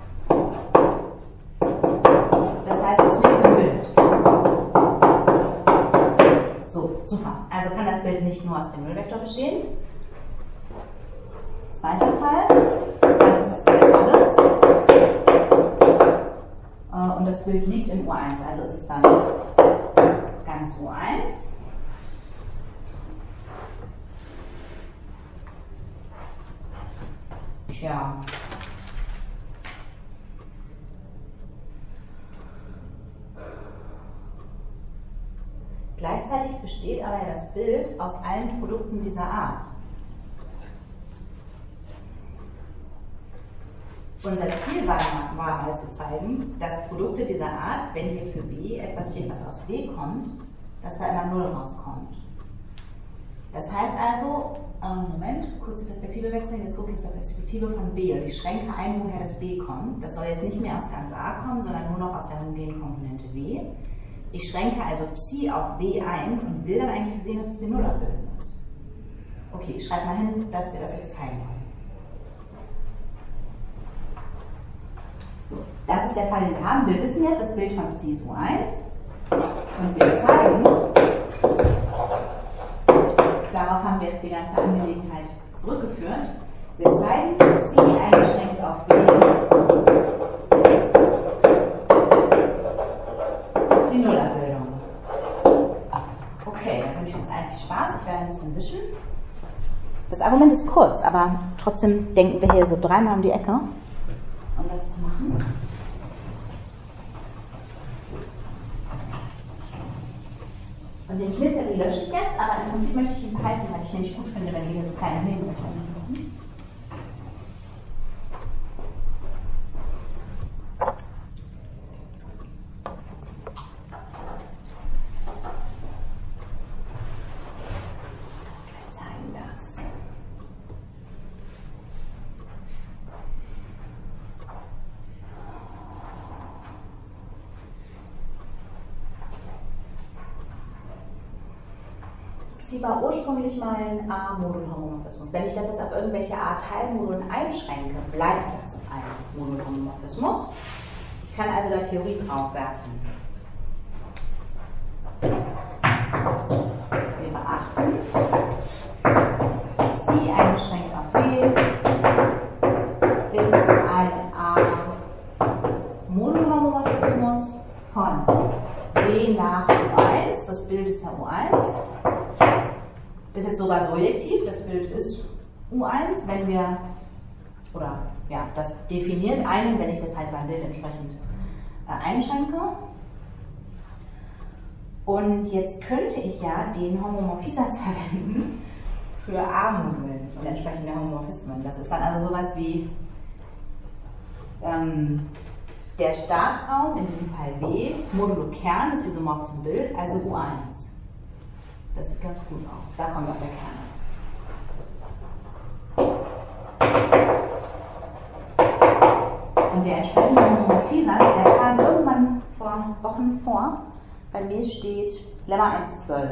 Das heißt, es liegt im Bild. So, super. Also kann das Bild nicht nur aus dem Nullvektor bestehen. Zweiter Fall, dann ist das Bild alles. Und das Bild liegt in U eins, also ist es dann ganz U eins. Tja. Gleichzeitig besteht aber ja das Bild aus allen Produkten dieser Art. Unser Ziel war, war mal zu zeigen, dass Produkte dieser Art, wenn hier für B etwas steht, was aus W kommt, dass da immer null rauskommt. Das heißt also, äh, Moment, kurze Perspektive wechseln, jetzt gucke ich aus der Perspektive von B und ich schränke ein, woher das B kommt. Das soll jetzt nicht mehr aus ganz A kommen, sondern nur noch aus der homogenen Komponente W. Ich schränke also Psi auf W ein und will dann eigentlich sehen, dass es die Nullabbildung ist. Okay, ich schreibe mal hin, dass wir das jetzt zeigen wollen. So, das ist der Fall, den wir haben. Wir wissen jetzt, das Bild von Psi ist U eins und wir zeigen, darauf haben wir jetzt die ganze Angelegenheit zurückgeführt, wir zeigen Psi eingeschränkt auf W ist die Nullabbildung. Okay, dann wünsche ich uns allen viel Spaß, ich werde ein bisschen wischen. Das Argument ist kurz, aber trotzdem denken wir hier so dreimal um die Ecke, um das zu machen. Und den Schnitzel lösche ich jetzt, aber im Prinzip möchte ich ihn behalten, weil ich nämlich gut finde, wenn wir hier so kleine Nebenlöcher machen. Wir zeigen das. Psi war ursprünglich mal ein A-Modulhomomorphismus. Wenn ich das jetzt auf irgendwelche A-Teilmodulen einschränke, bleibt das ein Modulhomomorphismus. Ich kann also da Theorie draufwerfen. Wir beachten, Psi eingeschränkt auf W ist ein A-Modulhomomorphismus von W nach U eins. Das Bild ist ja U eins. Das ist jetzt sogar surjektiv, das Bild ist U eins, wenn wir, oder ja, das definiert einen, wenn ich das halt beim Bild entsprechend äh, einschränke. Und jetzt könnte ich ja den Homomorphiesatz verwenden für A-Modulen und entsprechende Homomorphismen. Das ist dann also sowas wie ähm, der Startraum, in diesem Fall W, modulo Kern ist isomorph zum Bild, also U eins. Das sieht ganz gut aus. Da kommt auch der Kern. Und der entsprechende Homomorphiesatz, der kam irgendwann vor Wochen vor. Bei mir steht Lemma eins zwölf.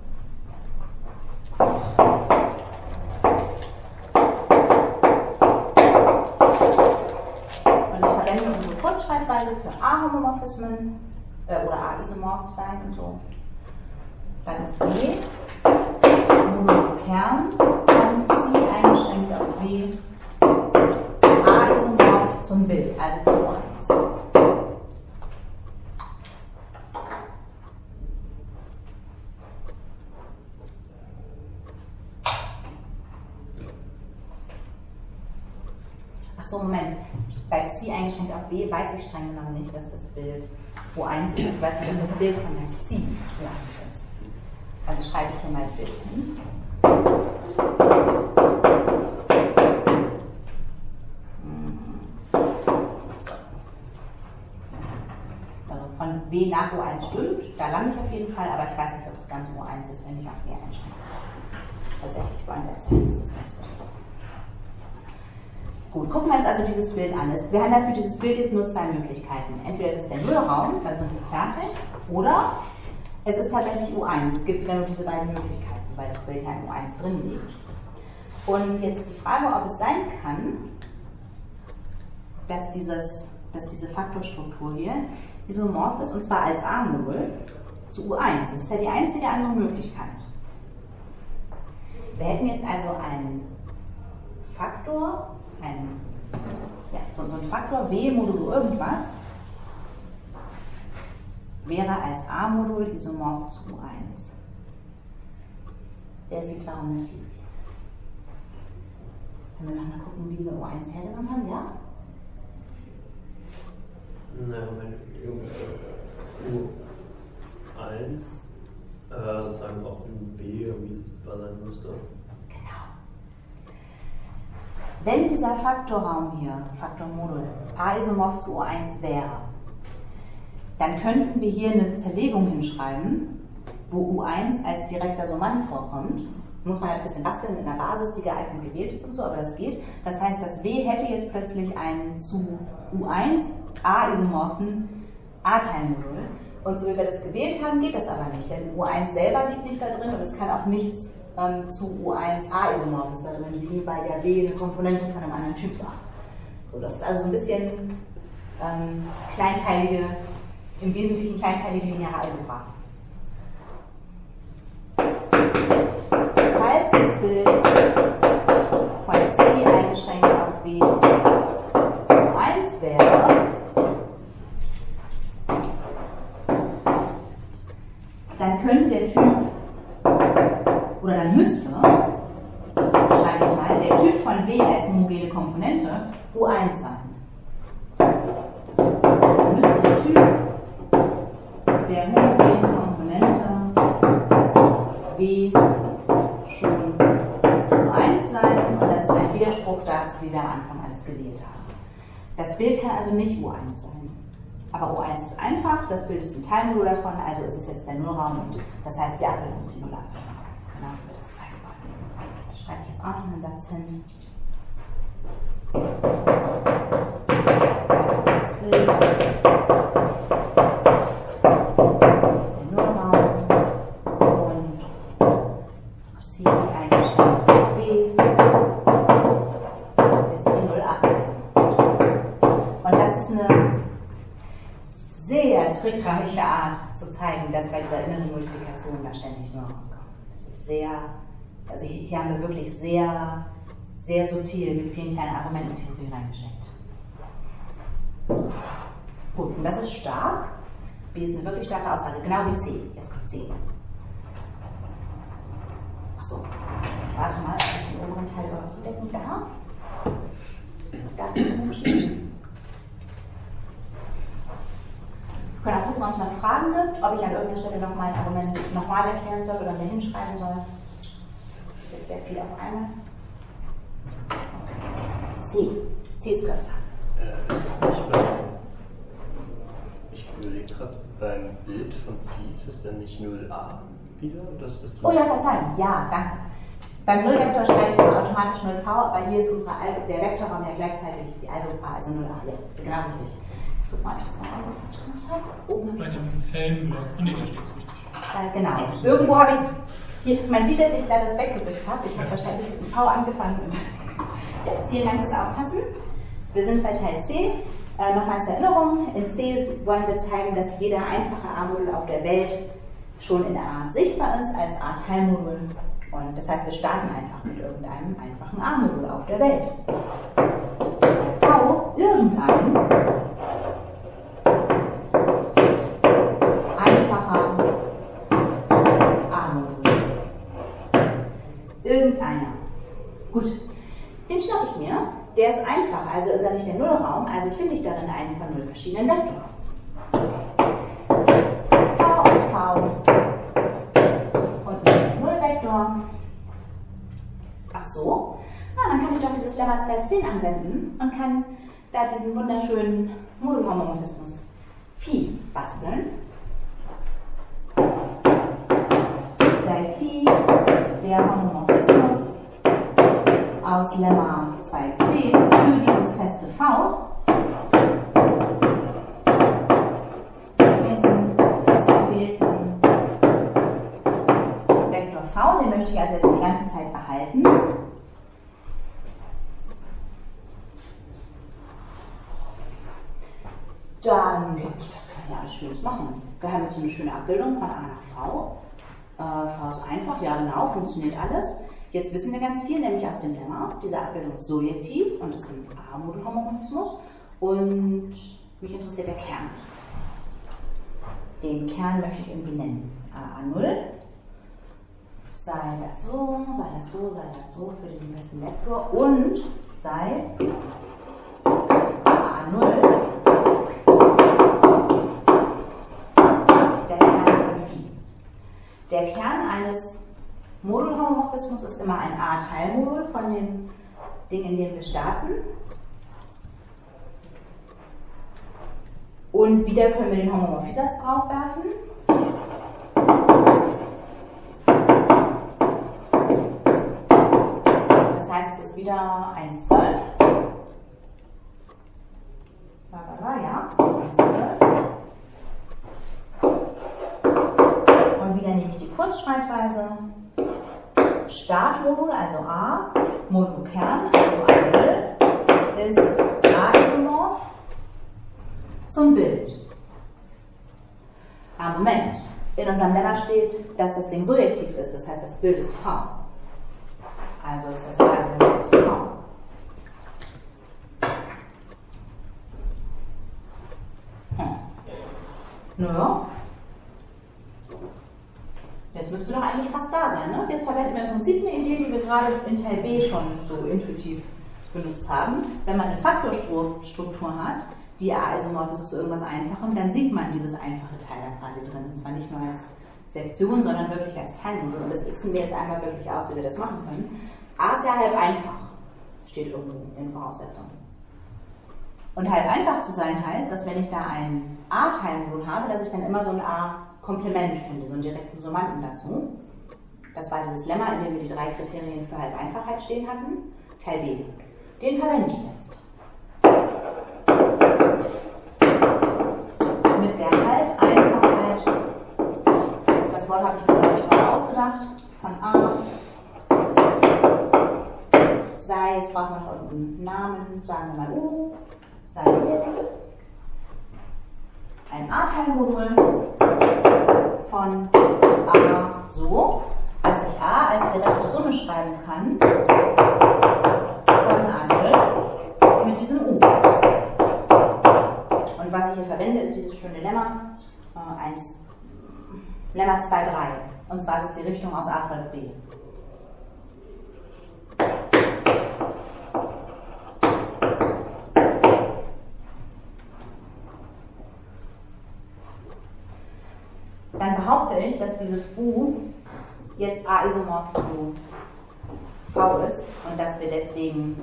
Und ich verwende unsere Kurzschreibweise für A-Homomorphismen äh, oder A-Isomorph sein und so. Dann ist W modulo Kern von Psi eingeschränkt auf W A-Isomorph zum Bild, also zu U eins. Achso, Moment. Bei Psi eingeschränkt auf W weiß ich streng genommen nicht, dass das Bild U eins ist. Ich weiß nur, dass das Bild von ganz Psi U eins ist. Also schreibe ich hier mal Bild hin. So. Also von W nach U eins stimmt, da lande ich auf jeden Fall, aber ich weiß nicht, ob es ganz U eins ist, wenn ich auf W einschränke. Tatsächlich wollen wir erzählen, dass es nicht so ist. Gut, gucken wir uns also dieses Bild an. Wir haben ja für dieses Bild jetzt nur zwei Möglichkeiten. Entweder ist es der Nullraum, dann sind wir fertig, oder es ist tatsächlich U eins. Es gibt wieder nur diese beiden Möglichkeiten, weil das Bild ja in U eins drin liegt. Und jetzt die Frage, ob es sein kann, dass, dieses, dass diese Faktorstruktur hier isomorph ist, und zwar als A-Modul zu U eins. Das ist ja die einzige andere Möglichkeit. Wir hätten jetzt also einen Faktor, einen, ja, so, so ein Faktor W modulo irgendwas, wäre als A-Modul isomorph zu U eins. Wer sieht, warum das schief geht? Können wir nochmal gucken, wie wir U eins hergenommen haben, ja? Nein, meine Überlegung ist, dass U eins äh, sagen auch in B irgendwie sichtbar sein müsste. Genau. Wenn dieser Faktorraum hier, Faktormodul, A-isomorph zu U eins wäre, dann könnten wir hier eine Zerlegung hinschreiben, wo U eins als direkter Summand vorkommt. Muss man halt ein bisschen basteln mit einer Basis, die geeignet gewählt ist und so, aber das geht. Das heißt, das W hätte jetzt plötzlich einen zu U eins A-isomorphen A-Teilmodul. Und so wie wir das gewählt haben, geht das aber nicht, denn U eins selber liegt nicht da drin und es kann auch nichts ähm, zu U eins A-isomorphes da drin liegen, weil ja W eine Komponente von einem anderen Typ war. So, das ist also so ein bisschen ähm, kleinteilige, im Wesentlichen kleinteilige lineare Algebra. Falls das Bild von C eingeschränkt auf W U eins wäre, dann könnte der Typ, oder dann müsste, schreibe ich mal, der Typ von W als homogene Komponente U eins sein. Dann müsste der Typ der homogenen Komponente W schon U eins sein, und das ist ein Widerspruch dazu, wie wir am Anfang alles gewählt haben. Das Bild kann also nicht U eins sein. Aber U eins ist einfach, das Bild ist ein Teilmodul davon, also ist es jetzt der Nullraum und das heißt, die Abbildung ist die Nullabbildung. Genau, wie wir das zeigen wollen. Da schreibe ich jetzt auch noch einen Satz hin. Das Bild, der Nullraum und C eingeschränkt auf W ist die Nullabbildung. Und das ist eine sehr trickreiche Art zu zeigen, dass bei dieser inneren Multiplikation da ständig nur rauskommt. Das ist sehr, also hier haben wir wirklich sehr, sehr subtil mit vielen kleinen Argumenten in Theorie reingesteckt. Gut, und das ist stark. B ist eine wirklich starke Aussage, genau wie C. Jetzt kommt C. Achso, warte mal, ob ich den oberen Teil überhaupt zudecken darf. Darf ich den umschieben? Wir können auch gucken, ob es noch Fragen gibt, ob ich an irgendeiner Stelle nochmal ein Argument nochmal erklären soll oder mir hinschreiben soll. Das ist jetzt sehr viel auf einmal. C. C ist kürzer. Äh, ist es nicht beim, ich überlege gerade, beim Bild von Phi ist es dann nicht null a wieder? Das, das oh ja, verzeihen. Ja, danke. Beim Nullvektor schreibe ich dann automatisch null v, aber hier ist unsere Al der Vektorraum ja gleichzeitig die Algebra, also null a. Ja, genau richtig. Guck mal, ob ich das noch irgendwo falsch gemacht habe. Oben habe Bei ich den Felgenblock. Oh ne, da steht es richtig. Äh, genau. Irgendwo habe ich es. Hier, man sieht, dass ich da das weggewischt habe. Ich habe wahrscheinlich mit dem V angefangen. Und ja, vielen Dank fürs Aufpassen. Wir sind bei Teil C. Äh, Nochmal zur Erinnerung. In C wollen wir zeigen, dass jeder einfache A-Modul auf der Welt schon in A sichtbar ist als A-Teilmodul. Und das heißt, wir starten einfach mit irgendeinem einfachen A-Modul auf der Welt. V irgendein einfacher A-Modul. Irgendeiner. Gut, den schnappe ich mir. Der ist einfach, also ist er nicht der Nullraum, also finde ich darin einen von null verschiedenen Vektoren. V aus V und ein Nullvektor. Ach so, na, dann kann ich doch dieses Lemma zwei zehn anwenden und kann da diesen wunderschönen Modulhomomorphismus Phi basteln. Sei Phi der Homomorphismus aus Lemma zwei zehn für dieses feste V. Diesen festgewählten Vektor V, den möchte ich also jetzt die ganze Zeit behalten. Dann, das können wir ja alles Schönes machen. Wir haben jetzt so eine schöne Abbildung von A nach V. Äh, V ist einfach, ja genau, funktioniert alles. Jetzt wissen wir ganz viel, nämlich aus dem Lemma. Diese Abbildung ist surjektiv und ist ein A-Modulhomomorphismus. Und mich interessiert der Kern. Den Kern möchte ich irgendwie nennen. A null. Sei das so, sei das so, sei das so für diesen besten Vektor. Und sei A null der Kern von Phi. Der Kern eines Modulhomomorphismus ist immer ein A-Teilmodul von dem Ding, in dem wir starten. Und wieder können wir den Homomorphisatz draufwerfen. heißt, es ist wieder eins, zwölf. Ja, eins, zwölf. Und wieder nehme ich die Kurzschreibweise. Startmodul, also A, Modul Kern, also A null, ist A-Isomorph zum Bild. Ah, Moment. In unserem Lemma steht, dass das Ding surjektiv ist, das heißt, das Bild ist V. Also ist das A-Isomorph zu V. Hm. Naja. Jetzt müsste doch eigentlich fast da sein, ne? Jetzt verwenden wir im Prinzip eine Idee, die wir gerade in Teil B schon so intuitiv benutzt haben. Wenn man eine Faktorstruktur hat, die A-isomorph ist zu irgendwas Einfachem, dann sieht man dieses einfache Teil da quasi drin. Und zwar nicht nur als Sektion, sondern wirklich als Teilmodul. Und das xen wir jetzt einmal wirklich aus, wie wir das machen können. A ist ja halb einfach, steht irgendwo in Voraussetzungen. Und halb einfach zu sein heißt, dass wenn ich da ein A-Teilmodul habe, dass ich dann immer so ein A-Komplement finde, so einen direkten Summanden dazu. Das war dieses Lemma, in dem wir die drei Kriterien für Halbeinfachheit stehen hatten. Teil B. Den verwende ich jetzt. Mit der Halbeinfachheit, das Wort habe ich mir euch gerade ausgedacht, von A sei, jetzt brauchen wir noch irgendeinen Namen, sagen wir mal U, sei U, ein A-Teilmodul von A so, dass ich A als direkte Summe schreiben kann von A null mit diesem U. Und was ich hier verwende, ist dieses schöne Lemma äh, eins, Lemma zwei drei. Und zwar ist die Richtung aus A folgt B. Dann behaupte ich, dass dieses U jetzt A-isomorph zu V ist und dass wir deswegen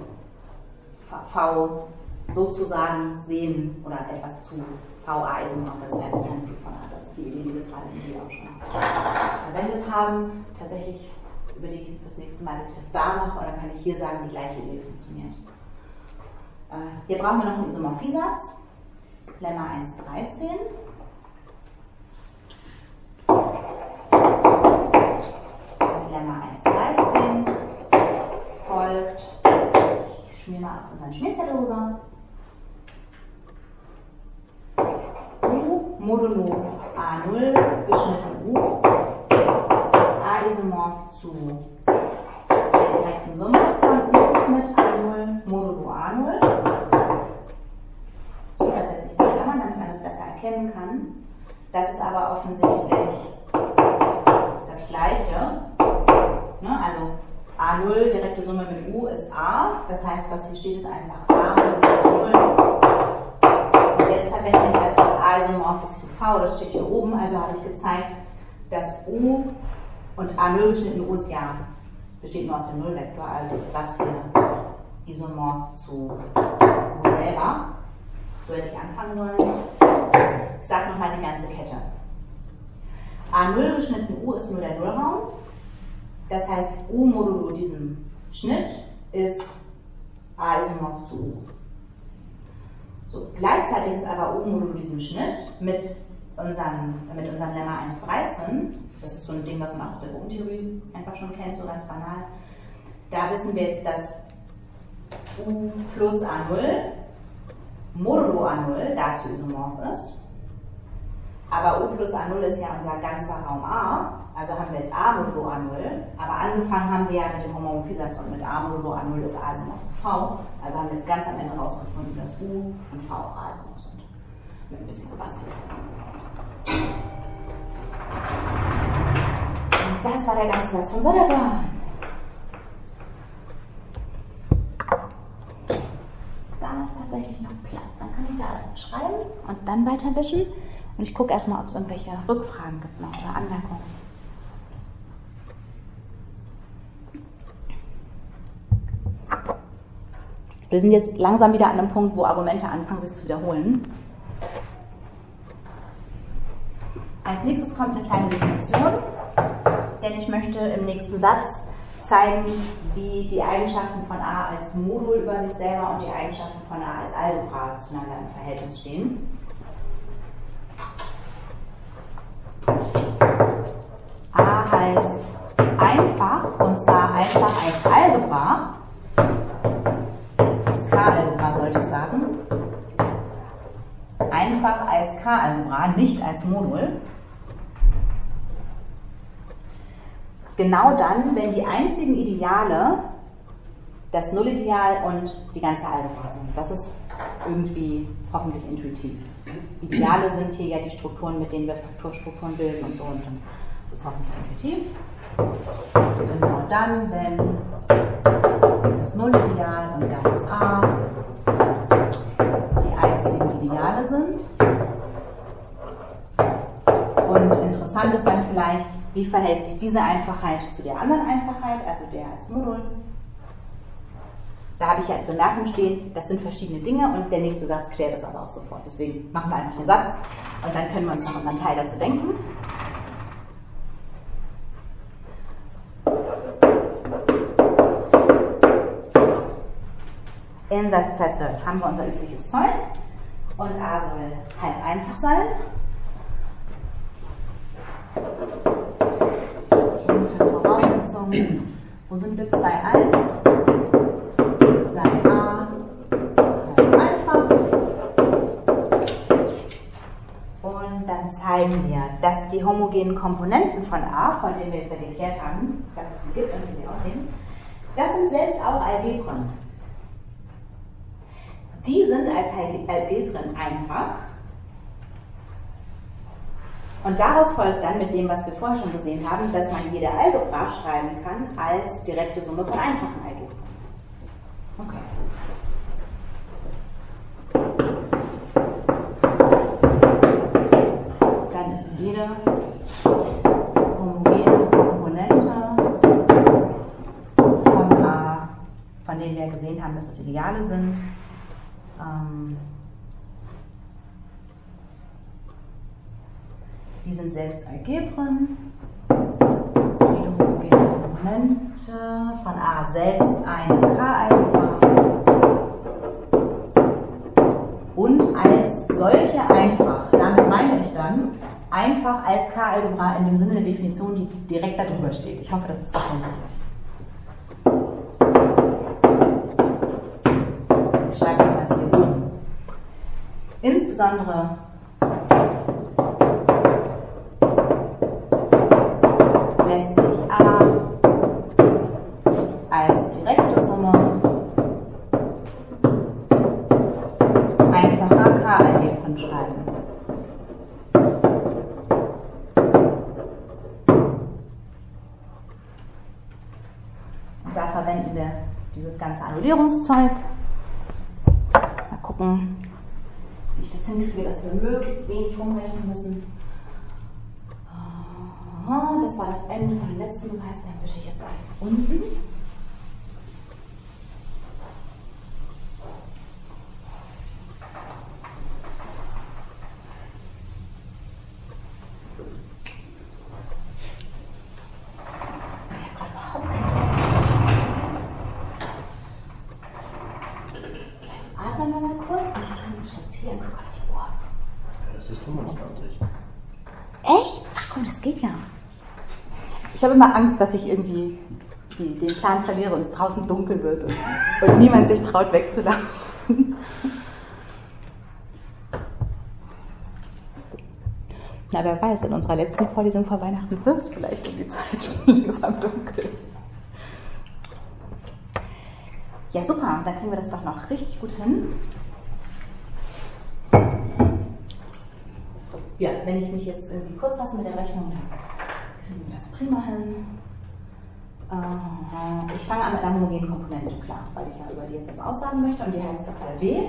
V sozusagen sehen oder etwas zu V A-isomorph, das ist erst Teilmodul von A. Das ist die Idee, die wir gerade in B auch schon verwendet haben. Tatsächlich überlege ich mir fürs nächste Mal, ob ich das da mache, oder kann ich hier sagen, die gleiche Idee funktioniert. Hier brauchen wir noch einen Isomorphiesatz, Lemma eins dreizehn. Lemma eins dreizehn folgt, ich schmier mal auf unseren Schmierzettel rüber, U modulo A null geschnitten U ist A-isomorph zu der direkten Summe von U mit A null modulo A null. So übersetze ich die Klammern, damit man das besser erkennen kann. Das ist aber offensichtlich das Gleiche. Ne? Also A null, direkte Summe mit U ist A. Das heißt, was hier steht, ist einfach A modulo null. Und jetzt verwende ich, dass das A-isomorph ist zu V. Das steht hier oben. Also habe ich gezeigt, dass U und A null geschnitten U ist ja, besteht nur aus dem Nullvektor. Also ist das hier isomorph zu U selber. So hätte ich anfangen sollen. Ich sage nochmal die ganze Kette. A null geschnitten U ist nur der Nullraum. Das heißt, U modulo diesem Schnitt ist A-isomorph zu U. So, gleichzeitig ist aber U modulo diesem Schnitt mit unserem, mit unserem Lemma eins dreizehn, das ist so ein Ding, was man auch aus der Gruppentheorie einfach schon kennt, so ganz banal. Da wissen wir jetzt, dass U plus A null modulo A null dazu isomorph ist. Aber U plus A null ist ja unser ganzer Raum A, also haben wir jetzt A modulo A null, aber angefangen haben wir ja mit dem Homomorphiesatz und mit A modulo A null ist A isomorph zu V, also haben wir jetzt ganz am Ende rausgefunden, dass U und V A-isomorph sind. Mit ein bisschen Basteln. Und das war der ganze Satz von Wunderbar. Da ist tatsächlich noch Platz, dann kann ich da erstmal schreiben und dann weiterwischen. Und ich gucke erstmal, ob es irgendwelche Rückfragen gibt noch oder Anmerkungen. Wir sind jetzt langsam wieder an einem Punkt, wo Argumente anfangen, sich zu wiederholen. Als nächstes kommt eine kleine Definition, denn ich möchte im nächsten Satz zeigen, wie die Eigenschaften von A als Modul über sich selber und die Eigenschaften von A als Algebra zueinander im Verhältnis stehen. A heißt einfach, und zwar einfach als Algebra, als K-Algebra sollte ich sagen, einfach als K-Algebra, nicht als Modul. Genau dann, wenn die einzigen Ideale das Nullideal und die ganze Algebra sind. Das ist irgendwie hoffentlich intuitiv. Ideale sind hier ja die Strukturen, mit denen wir Faktorstrukturen bilden und so, und dann ist es hoffentlich intuitiv. Genau dann, wenn das Nullideal und ganz A die einzigen Ideale sind. Und interessant ist dann vielleicht, wie verhält sich diese Einfachheit zu der anderen Einfachheit, also der als Modul. Da habe ich ja als Bemerkung stehen, das sind verschiedene Dinge und der nächste Satz klärt das aber auch sofort. Deswegen machen wir einfach den Satz und dann können wir uns noch unseren Teil dazu denken. In Satz zwölf haben wir unser übliches Zeug und A soll halb einfach sein. Unter Voraussetzung, wo sind wir? zwei, eins, sei A halb einfach. Und dann zeigen wir, dass die homogenen Komponenten von A, von denen wir jetzt ja geklärt haben, dass es sie gibt und wie sie aussehen, das sind selbst auch Algebren. Die sind als Algebren einfach. Und daraus folgt dann mit dem, was wir vorher schon gesehen haben, dass man jede Algebra schreiben kann als direkte Summe von einfachen Algebren. Okay. Dann ist jede homogene Komponente von A, von denen wir gesehen haben, dass es Ideale sind, ähm, die sind selbst Algebren. Jede homogene Komponente von A selbst eine K-Algebra. Und als solche einfach, damit meine ich dann, einfach als K-Algebra in dem Sinne der Definition, die direkt darüber steht. Ich hoffe, dass es verständlich ist. Ich schreibe mal das hier oben. Insbesondere lässt sich A als direkte Summe einfacher K-Algebren schreiben. Und da verwenden wir dieses ganze Annullierungszeug. Mal gucken, wie ich das hinkriege, dass wir möglichst wenig rumrechnen müssen. Das war das Ende von dem letzten Beweis, den wische ich jetzt einfach unten. Ich habe gerade überhaupt keine Zeit. Vielleicht atmen wir mal kurz und ich trinke einen Schluck Tee und gucke auf die Uhr. Das ist fünfundzwanzig. Echt? Komm, das geht ja. Ich habe immer Angst, dass ich irgendwie die, den Plan verliere und es draußen dunkel wird und, und niemand sich traut wegzulaufen. Na, wer weiß, in unserer letzten Vorlesung vor Weihnachten wird es vielleicht um die Zeit schon langsam dunkel. Ja, super, dann kriegen wir das doch noch richtig gut hin. Ja, wenn ich mich jetzt irgendwie kurz fasse mit der Rechnung, dann kriegen wir das prima hin. Ich fange an mit einer homogenen Komponente, klar, weil ich ja über die jetzt was aussagen möchte, und die heißt auf Fall W.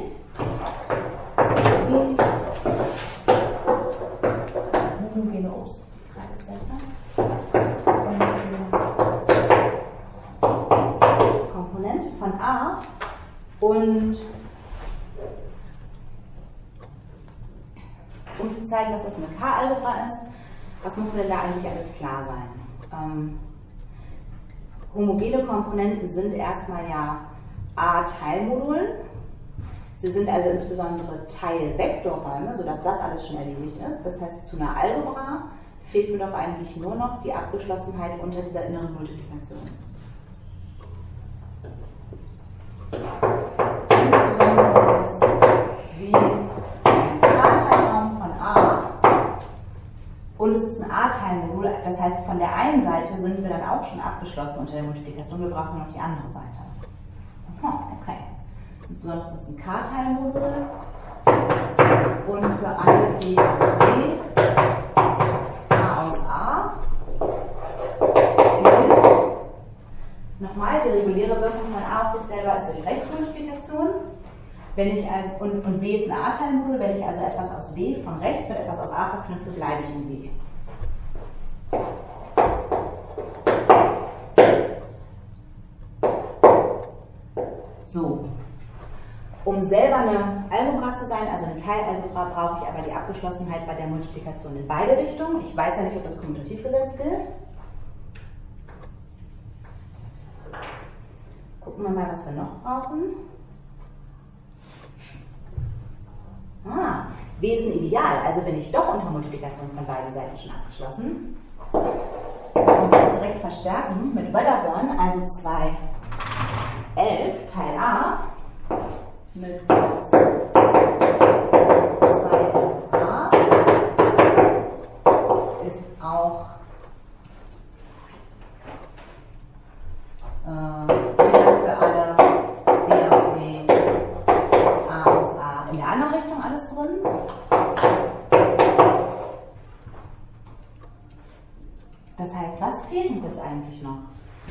Homogene, ups, die Frage ist seltsam. Komponente von A und um zu zeigen, dass das eine K-Algebra ist, was muss mir denn da eigentlich alles klar sein? Ähm, homogene Komponenten sind erstmal ja A-Teilmodulen. Sie sind also insbesondere Teilvektorräume, sodass das alles schon erledigt ist. Das heißt, zu einer Algebra fehlt mir doch eigentlich nur noch die Abgeschlossenheit unter dieser inneren Multiplikation. Insbesondere ist wie ein K-Teilraum von A und es ist ein A-Teilmodul, das heißt, von der einen Seite sind wir dann auch schon abgeschlossen unter der Multiplikation, wir brauchen nur noch die andere Seite. Aha, okay. Insbesondere ist es ein K-Teilmodul und für alle B aus B, A aus A gilt nochmal, die reguläre Wirkung von A auf sich selber ist durch Rechtsmultiplikation. Wenn ich also, und, und B ist ein A-Teilmodul, wenn ich also etwas aus B von rechts mit etwas aus A verknüpfe, bleibe ich in B. So. Um selber eine Algebra zu sein, also eine Teilalgebra, brauche ich aber die Abgeschlossenheit bei der Multiplikation in beide Richtungen. Ich weiß ja nicht, ob das Kommutativgesetz gilt. Gucken wir mal, was wir noch brauchen. Ah, W ist ein Ideal, also bin ich doch unter Multiplikation von beiden Seiten schon abgeschlossen. Und das direkt verstärken mit Wedderburn, also zwei elf Teil A mit Satz zwei elf a ist auch äh, für alle B aus B, A aus A in der anderen Richtung alles drin. Das heißt, was fehlt uns jetzt eigentlich noch?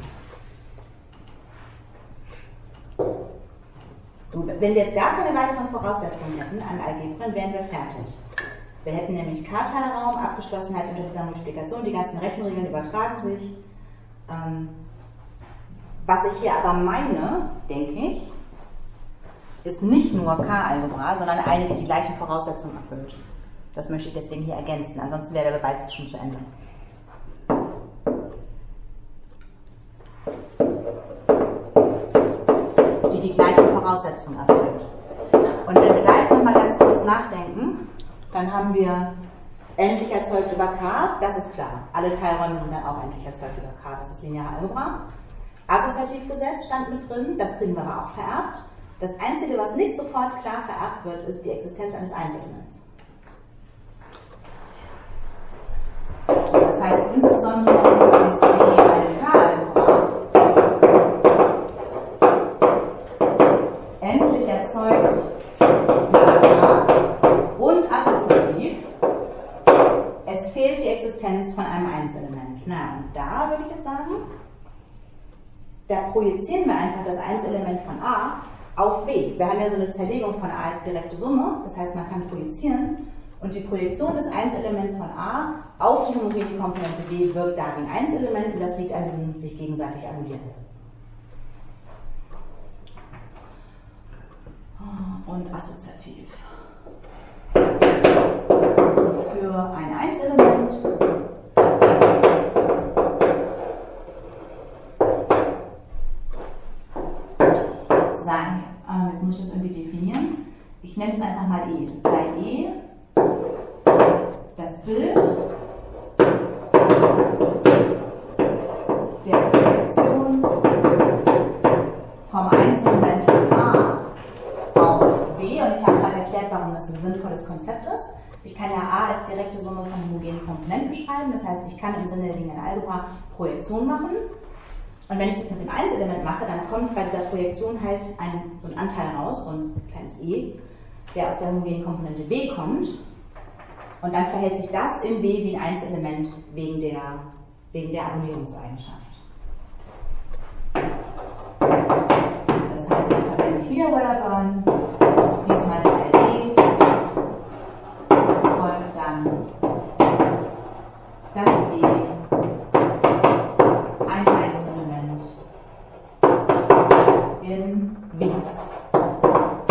So, wenn wir jetzt gar keine weiteren Voraussetzungen hätten an Algebren, wären wir fertig. Wir hätten nämlich K-Teilraum, Abgeschlossenheit unter dieser Multiplikation, die ganzen Rechenregeln übertragen sich. Ähm, was ich hier aber meine, denke ich, ist nicht nur K-Algebra, sondern eine, die die gleichen Voraussetzungen erfüllt. Das möchte ich deswegen hier ergänzen, ansonsten wäre der Beweis jetzt schon zu Ende. Die die gleichen Voraussetzungen erfüllt. Und wenn wir da jetzt nochmal ganz kurz nachdenken, dann haben wir endlich erzeugt über K, das ist klar. Alle Teilräume sind dann auch endlich erzeugt über K, das ist lineare Algebra. Assoziativgesetz stand mit drin, das kriegen wir aber auch vererbt. Das Einzige, was nicht sofort klar vererbt wird, ist die Existenz eines Einzelements. Das heißt, insbesondere ist B eine K-Algebra endlich erzeugt und assoziativ. Es fehlt die Existenz von einem Einzelement. Na, und da würde ich jetzt sagen, da projizieren wir einfach das Einzelement von A auf B. Wir haben ja so eine Zerlegung von A als direkte Summe, das heißt, man kann projizieren und die Projektion des Einzelements von A auf die homogene Komponente B wirkt da wie ein Einzelement und das liegt an diesem sich gegenseitig annullieren. Und assoziativ. Für ein Einzelement sein, ähm, jetzt muss ich das irgendwie definieren. Ich nenne es einfach mal E. Sei E das Bild der Projektion vom Einzelement von A auf B, und ich habe gerade erklärt, warum das ein sinnvolles Konzept ist. Ich kann ja A als direkte Summe von homogenen Komponenten schreiben, das heißt, ich kann im Sinne der linearen Algebra Projektion machen. Und wenn ich das mit dem Einzelement mache, dann kommt bei dieser Projektion halt ein, so ein Anteil raus, so ein kleines E, der aus der homogenen Komponente B kommt. Und dann verhält sich das in B wie ein Einzelement wegen der, wegen der Annulierungseigenschaft. Das heißt, dann verwende ich wieder Wedderburn, diesmal Teil E, folgt dann das E, ein Einzelement in Winz.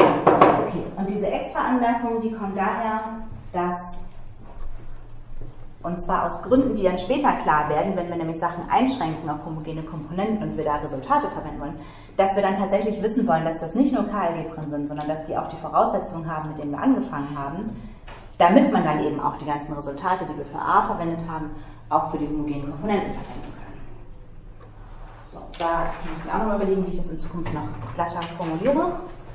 Okay, und diese extra Anmerkungen, die kommen daher, dass Und zwar aus Gründen, die dann später klar werden, wenn wir nämlich Sachen einschränken auf homogene Komponenten und wir da Resultate verwenden wollen, dass wir dann tatsächlich wissen wollen, dass das nicht nur K-Algebren sind, sondern dass die auch die Voraussetzungen haben, mit denen wir angefangen haben, damit man dann eben auch die ganzen Resultate, die wir für A verwendet haben, auch für die homogenen Komponenten verwenden können. So, da muss ich mir auch nochmal überlegen, wie ich das in Zukunft noch glatter formuliere.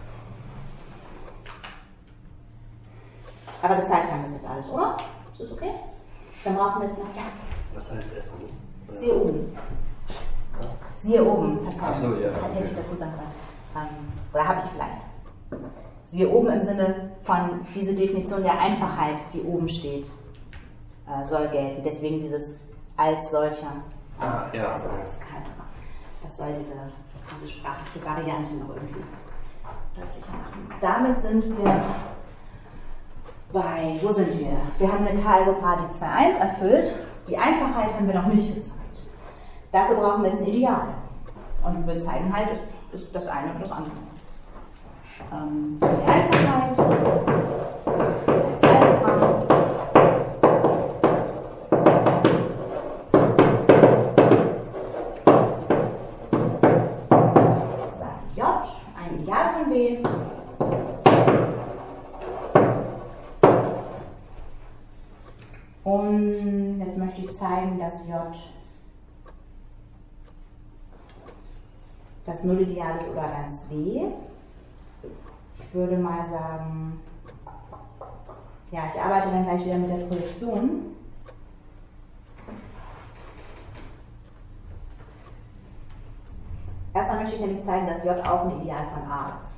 Aber gezeigt haben wir das jetzt alles, oder? Ist das okay? Dann brauchen wir jetzt noch, ja. Was heißt Essen? Siehe oben. Siehe oben, Verzeihung. Ach so, ja, das hätte ich dazu sagen sollen. Ähm, oder habe ich vielleicht. Siehe oben im Sinne von diese Definition der Einfachheit, die oben steht, äh, soll gelten. Deswegen dieses als solcher. Ah, ja. Also als keiner. Das soll diese, diese sprachliche Variante noch irgendwie deutlicher machen. Damit sind wir bei, wo sind wir? Wir haben eine K-Algebra, die zwei Punkt eins erfüllt. Die Einfachheit haben wir noch nicht gezeigt. Dafür brauchen wir jetzt ein Ideal. Und wir zeigen halt, es ist das eine und das andere. Ähm, die Einfachheit, das Algebra. Sagt J, ein Ideal von B. Und jetzt möchte ich zeigen, dass J das Nullideal ist oder ganz W. Ich würde mal sagen, ja, ich arbeite dann gleich wieder mit der Projektion. Erstmal möchte ich nämlich zeigen, dass J auch ein Ideal von A ist.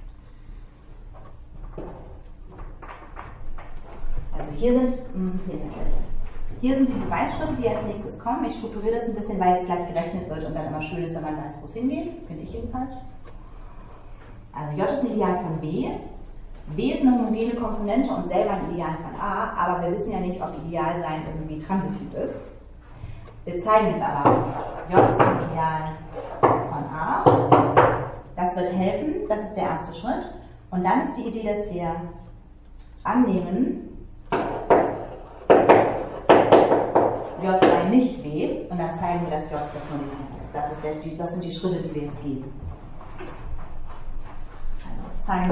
Also hier sind, hier, hier sind die Beweisschritte, die als nächstes kommen. Ich strukturiere das ein bisschen, weil jetzt gleich gerechnet wird und dann immer schön ist, wenn man weiß, wo es hingeht. Finde ich jedenfalls. Also J ist ein Ideal von B. B ist eine homogene Komponente und selber ein Ideal von A, aber wir wissen ja nicht, ob Idealsein irgendwie transitiv ist. Wir zeigen jetzt aber, J ist ein Ideal von A. Das wird helfen, das ist der erste Schritt. Und dann ist die Idee, dass wir annehmen, J sei nicht B, und dann zeigen wir, dass J das Nullideal ist. Das, ist der, die, das sind die Schritte, die wir jetzt gehen. Also zeigen.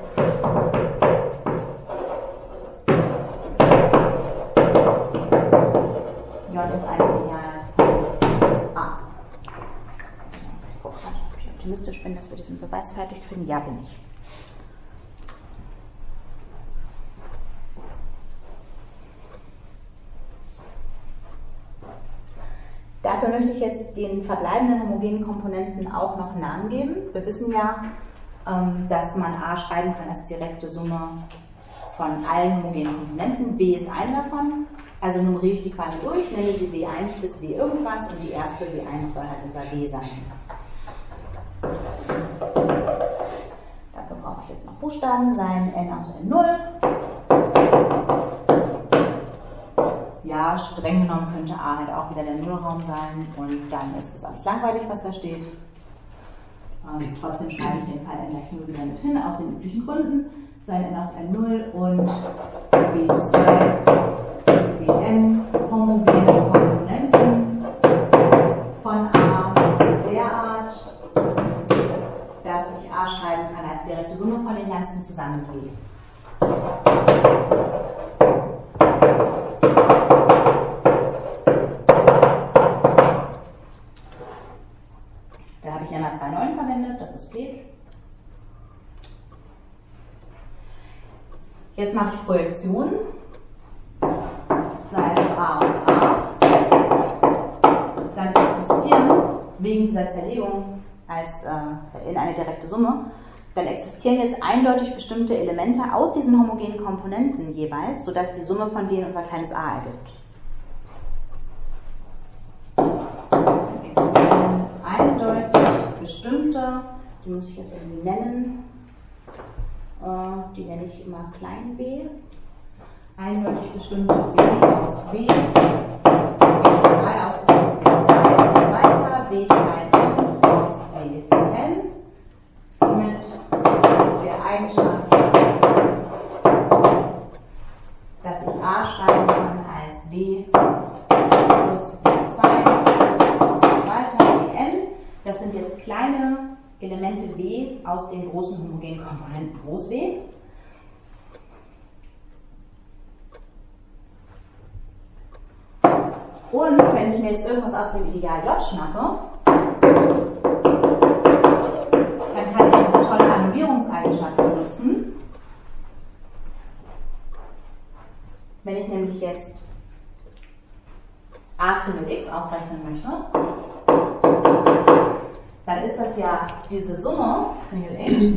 J ist ein Ideal von A. Ich gucke gerade, ob ich optimistisch bin, dass wir diesen Beweis fertig kriegen. Ja, bin ich. Dafür möchte ich jetzt den verbleibenden homogenen Komponenten auch noch einen Namen geben. Wir wissen ja, dass man A schreiben kann als direkte Summe von allen homogenen Komponenten. W ist eine davon, also nummeriere ich die quasi durch, nenne sie W eins bis W irgendwas und die erste W eins soll halt unser W sein. Dafür brauche ich jetzt noch Buchstaben, sein N aus N null. Ja, streng genommen könnte A halt auch wieder der Nullraum sein und dann ist das alles langweilig, was da steht. Ähm, trotzdem schreibe ich den Fall N gleich null wieder mit hin, aus den üblichen Gründen. Sein N aus N null und W zwei ist W N, homogene Komponenten von A derart, dass ich A schreiben kann als direkte Summe von den ganzen zusammen W. Da habe ich Lemma zwei Komma neun verwendet, dass es geht. Jetzt mache ich Projektionen. Also A aus A. Dann existieren wegen dieser Zerlegung als, äh, in eine direkte Summe, dann existieren jetzt eindeutig bestimmte Elemente aus diesen homogenen Komponenten jeweils, sodass die Summe von denen unser kleines a ergibt. Dann existieren eindeutig bestimmte, die muss ich jetzt irgendwie nennen, äh, die nenne ich immer klein b, eindeutig bestimmte b aus w, w zwei aus w zwei und so weiter, w klein n aus w n, mit der Eigenschaft, dass ich a schreiben kann als w Elemente W aus den großen homogenen Komponenten groß W. Und wenn ich mir jetzt irgendwas aus dem Ideal J schnappe, dann kann ich diese tolle Annullierungseigenschaft benutzen. Wenn ich nämlich jetzt A' X ausrechnen möchte, dann ist das ja diese Summe X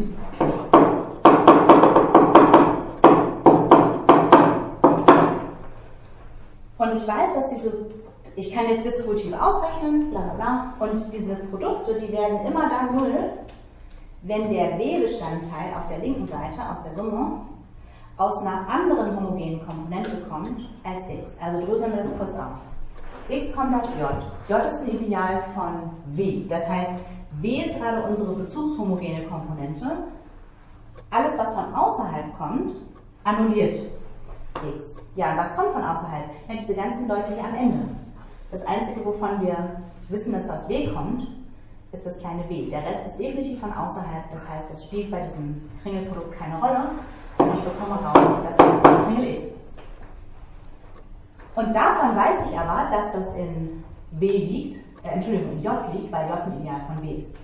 und ich weiß, dass diese, ich kann jetzt Distributive ausrechnen, bla bla bla, und diese Produkte, die werden immer dann null, wenn der W-Bestandteil auf der linken Seite aus der Summe aus einer anderen homogenen Komponente kommt als X. Also dröseln wir das kurz auf. X kommt aus J. J ist ein Ideal von W. Das heißt, W ist gerade unsere bezugshomogene Komponente. Alles, was von außerhalb kommt, annulliert X. Ja, und was kommt von außerhalb? Ja, diese ganzen Leute hier am Ende. Das Einzige, wovon wir wissen, dass es aus W kommt, ist das kleine w. Der Rest ist definitiv von außerhalb. Das heißt, das spielt bei diesem Kringelprodukt keine Rolle. Und ich bekomme raus, dass das Kringel X ist. Und davon weiß ich aber, dass das in W liegt, äh, Entschuldigung, in J liegt, weil J ein Ideal von W ist.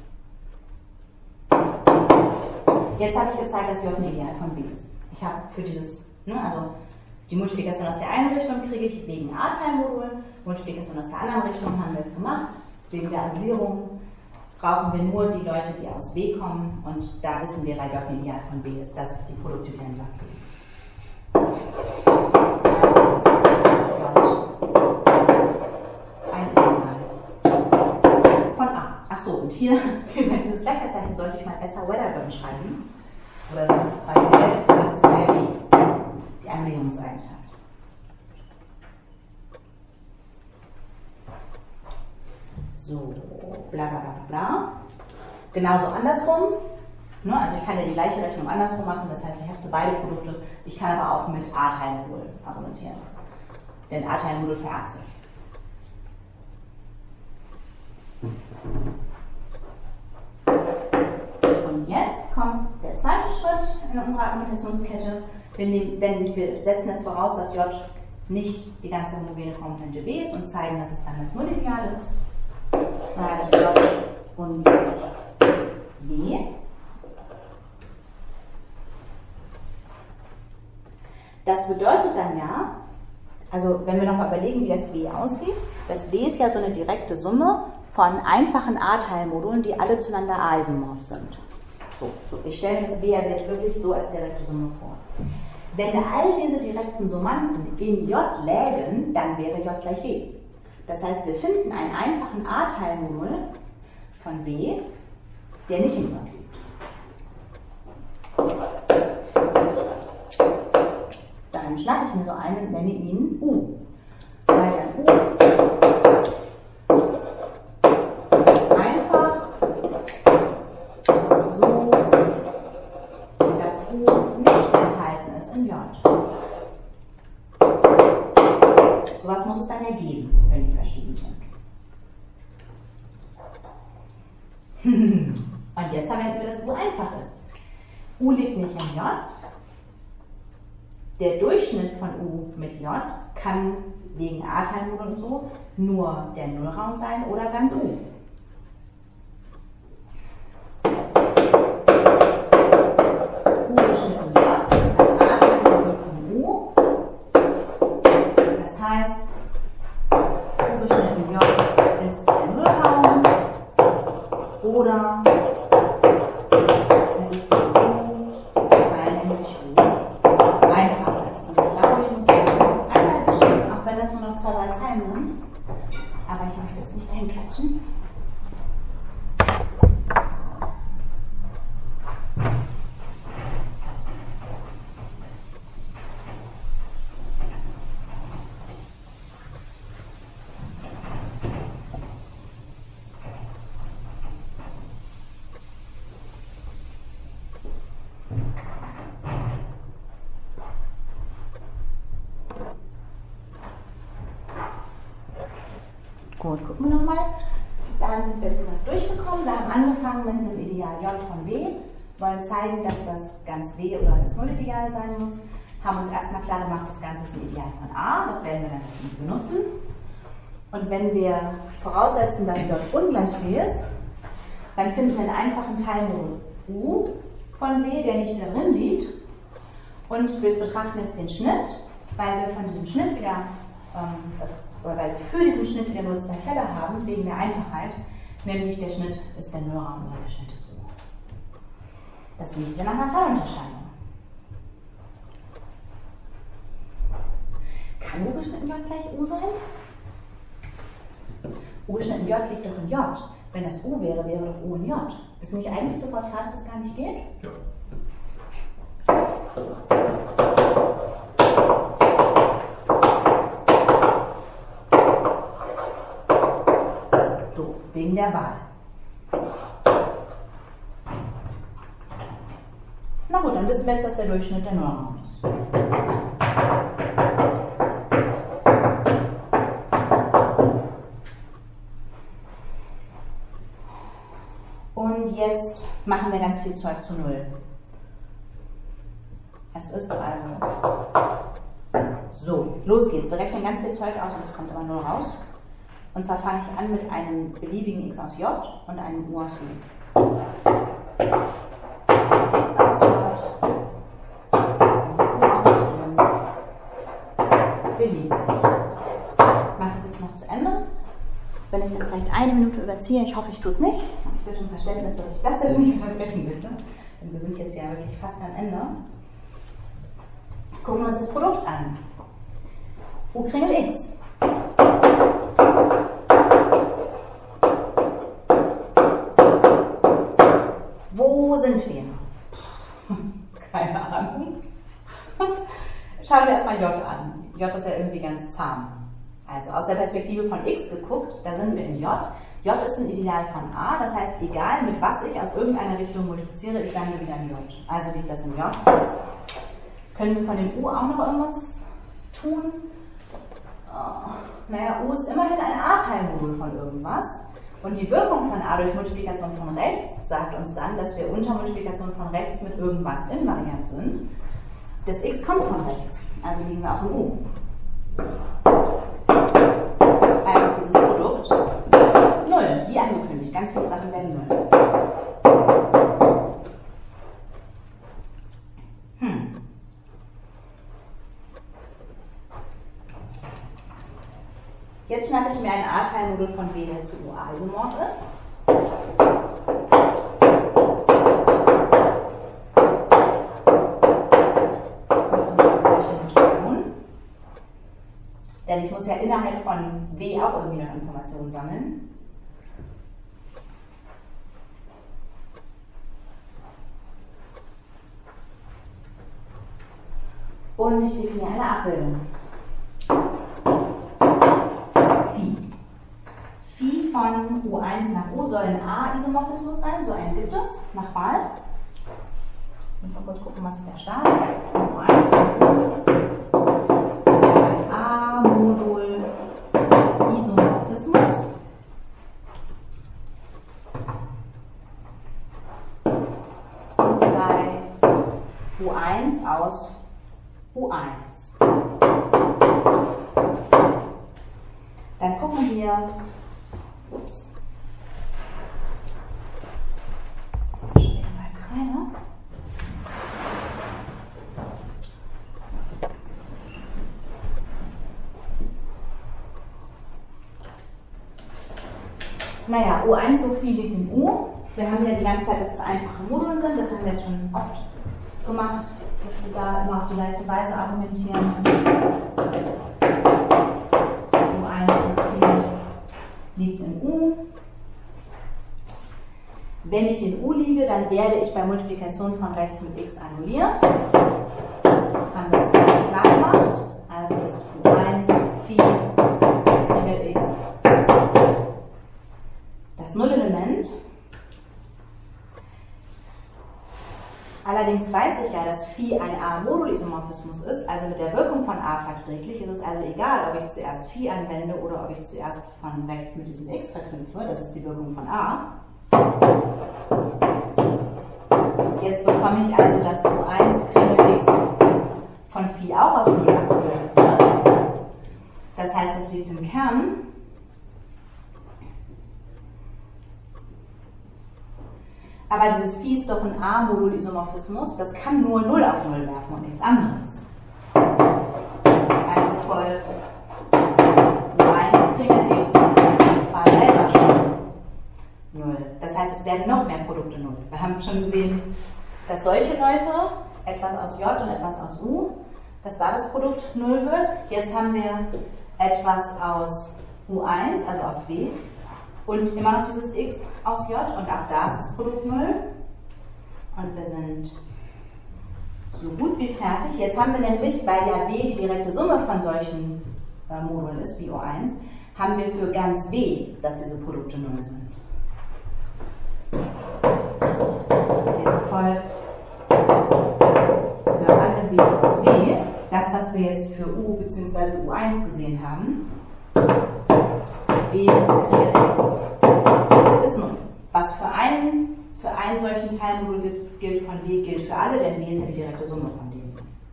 Jetzt habe ich gezeigt, dass J ein Ideal von W ist. Ich habe für dieses, ne, also die Multiplikation aus der einen Richtung kriege ich wegen A-Teilmodul, Multiplikation aus der anderen Richtung haben wir jetzt gemacht, wegen der Annullierung. Brauchen wir nur die Leute, die aus W kommen, und da wissen wir, weil J ein Ideal von W ist, dass die Produkte wieder in J liegen. Also ist J ein Ideal von A. Achso, und hier über dieses Gleichheitszeichen sollte ich mal besser Wedderburn schreiben. Oder sonst zwei L, das ist zwei W, die Annullierungseigenschaft. So, bla bla bla bla. Genauso andersrum. Ne, also ich kann ja die gleiche Rechnung andersrum machen, das heißt, ich habe so beide Produkte. Ich kann aber auch mit A-Teilmodul argumentieren. Denn A-Teilmodul vererbt sich. Und jetzt kommt der zweite Schritt in unserer Argumentationskette. Wir, nehmen, wenn wir setzen jetzt voraus, dass J nicht die ganze homogene Komponente W ist und zeigen, dass es dann das Nullideal ist. Sage ich J und W. Das bedeutet dann ja, also wenn wir nochmal überlegen, wie das W aussieht, das W ist ja so eine direkte Summe von einfachen A-Teilmodulen, die alle zueinander A-isomorph sind. So, so, ich stelle mir das W also jetzt wirklich so als direkte Summe vor. Wenn all diese direkten Summanden in J lägen, dann wäre J gleich W. Das heißt, wir finden einen einfachen A-Teilmodul von W, der nicht in J liegt. Dann schnappe ich mir so einen und nenne ihn U. Weil dann U einfach so, dass U nicht enthalten ist in J. So was muss es dann ja geben, wenn die verschieden sind. Und jetzt verwenden wir das, wo einfach ist. U liegt nicht in J. Der Durchschnitt von U mit J kann wegen A-Teilmodul und so nur der Nullraum sein oder ganz U. U-Durchschnitt in J ist ein A-Teilmodul von U. Das heißt, U-Durchschnitt in J ist der Nullraum oder es ist ganz U, weil nämlich U einfach ist. Und ich glaube, ich muss das einmal geschrieben, auch wenn das nur noch zwei, drei Zeilen sind. Aber ich möchte jetzt nicht dahin klatschen. Gut, gucken wir nochmal. Bis dahin daran sind wir jetzt mal durchgekommen. Wir haben angefangen mit einem Ideal J von W, wollen zeigen, dass das ganz W oder das Nullideal sein muss. Haben uns erstmal klar gemacht, das Ganze ist ein Ideal von A, das werden wir dann benutzen. Und wenn wir voraussetzen, dass J ungleich W ist, dann finden wir einen einfachen Teilmodul U von W, der nicht da drin liegt. Und wir betrachten jetzt den Schnitt, weil wir von diesem Schnitt wieder, ähm, oder weil wir für diesen Schnitt wieder nur zwei Fälle haben, wegen der Einfachheit, nämlich der Schnitt ist der Nullraum oder der Schnitt ist U. Das liegt wir nach einer Fallunterscheidung. Kann U geschnitten J gleich U sein? U geschnitten J liegt doch in J. Wenn das U wäre, wäre doch U in J. Ist nicht eigentlich sofort klar, dass das gar nicht geht? Ja. So, wegen der Wahl. Na gut, dann wissen wir jetzt, dass der Durchschnitt der Nullraum ist. Und jetzt machen wir ganz viel Zeug zu Null. Es ist also so, los geht's. Wir rechnen ganz viel Zeug aus und es kommt immer Null raus. Und zwar fange ich an mit einem beliebigen x aus J und einem U aus U. X aus J und U aus U. Beliebig. Ich mache das jetzt noch zu Ende. Wenn ich dann vielleicht eine Minute überziehe, ich hoffe, ich tue es nicht. Ich bitte um Verständnis, dass ich das jetzt nicht unterbrechen bitte. Denn wir sind jetzt ja wirklich fast am Ende. Gucken wir uns das Produkt an. U Kringel X. Wo sind wir? Keine Ahnung. Schauen wir erstmal J an. J ist ja irgendwie ganz zahm. Also aus der Perspektive von X geguckt, da sind wir in J. J ist ein Ideal von A, das heißt, egal mit was ich aus irgendeiner Richtung multipliziere, ich lande wieder in J. Also liegt das in J. Können wir von dem U auch noch irgendwas tun? Oh, naja, U ist immerhin ein A-Teilmodul von irgendwas. Und die Wirkung von A durch Multiplikation von rechts sagt uns dann, dass wir unter Multiplikation von rechts mit irgendwas invariant sind. Das X kommt von rechts, also liegen wir auch im U. Also ist dieses Produkt null, wie angekündigt. Ganz viele Sachen werden null. Hm. Jetzt schnappe ich mir ein A-Teilmodul von W, der zu U isomorph ist. Denn ich muss ja innerhalb von W auch irgendwie noch Informationen sammeln. Und ich definiere eine Abbildung. Phi. Phi von U eins nach U soll ein A-Isomorphismus sein, so einen gibt es, nach Wahl. Ich muss mal kurz gucken, was ist der Start. Von U eins nach U. A-Modul Isomorphismus. Und sei U eins aus U eins. Dann gucken wir, ups, schon wieder mal Kreide. Naja, U eins so viel liegt in U. Wir haben ja die ganze Zeit, dass es einfache Module sind. Das haben wir jetzt schon oft gemacht, dass wir da immer auf die gleiche Weise argumentieren. U eins so viel liegt in U. Wenn ich in U liege, dann werde ich bei Multiplikation von rechts mit x annulliert. Haben wir jetzt gerade klar gemacht. Also ist U eins Phi Kringel x das Nullelement. Allerdings weiß ich ja, dass Phi ein A-Modulisomorphismus ist, also mit der Wirkung von A verträglich. Es ist also egal, ob ich zuerst Phi anwende oder ob ich zuerst von rechts mit diesem X verknüpfe. Das ist die Wirkung von A. Jetzt bekomme ich also das U eins Kringel X von Phi auch auf null abgebildet. Das heißt, das liegt im Kern. Aber dieses Phi ist doch ein A-Modul-Isomorphismus, das kann nur null auf null werfen und nichts anderes. Also folgt U eins Kringel X war selber schon null. Das heißt, es werden noch mehr Produkte null. Wir haben schon gesehen, dass solche Leute, etwas aus J und etwas aus U, dass da das Produkt null wird. Jetzt haben wir etwas aus U eins, also aus W, und immer noch dieses X aus J, und auch da ist das Produkt null. Und wir sind so gut wie fertig. Jetzt haben wir nämlich, weil ja W die direkte Summe von solchen äh, Modulen ist, wie U eins, haben wir für ganz W, dass diese Produkte null sind. Jetzt folgt für alle W aus W das, was wir jetzt für U bzw. U eins gesehen haben. W Kringel X ist null. Was für einen, für einen solchen Teilmodul gilt, gilt von W, gilt für alle, denn W ist ja die direkte Summe von denen.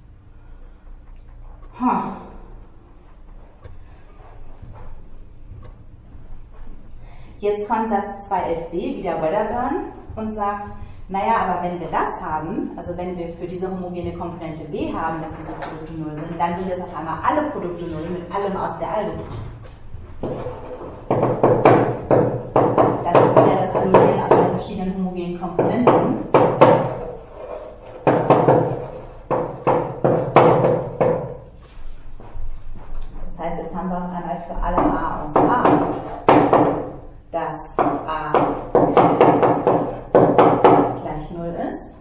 Huh. Jetzt kommt Satz zwei elf b, wieder Wedderburn, und sagt, naja, aber wenn wir das haben, also wenn wir für diese homogene Komponente W haben, dass diese Produkte null sind, dann sind es auf einmal alle Produkte null mit allem aus der Algebra. Das ist wieder das Annullieren aus den verschiedenen homogenen Komponenten. Das heißt, jetzt haben wir auf einmal für alle A aus A das A gleich null ist.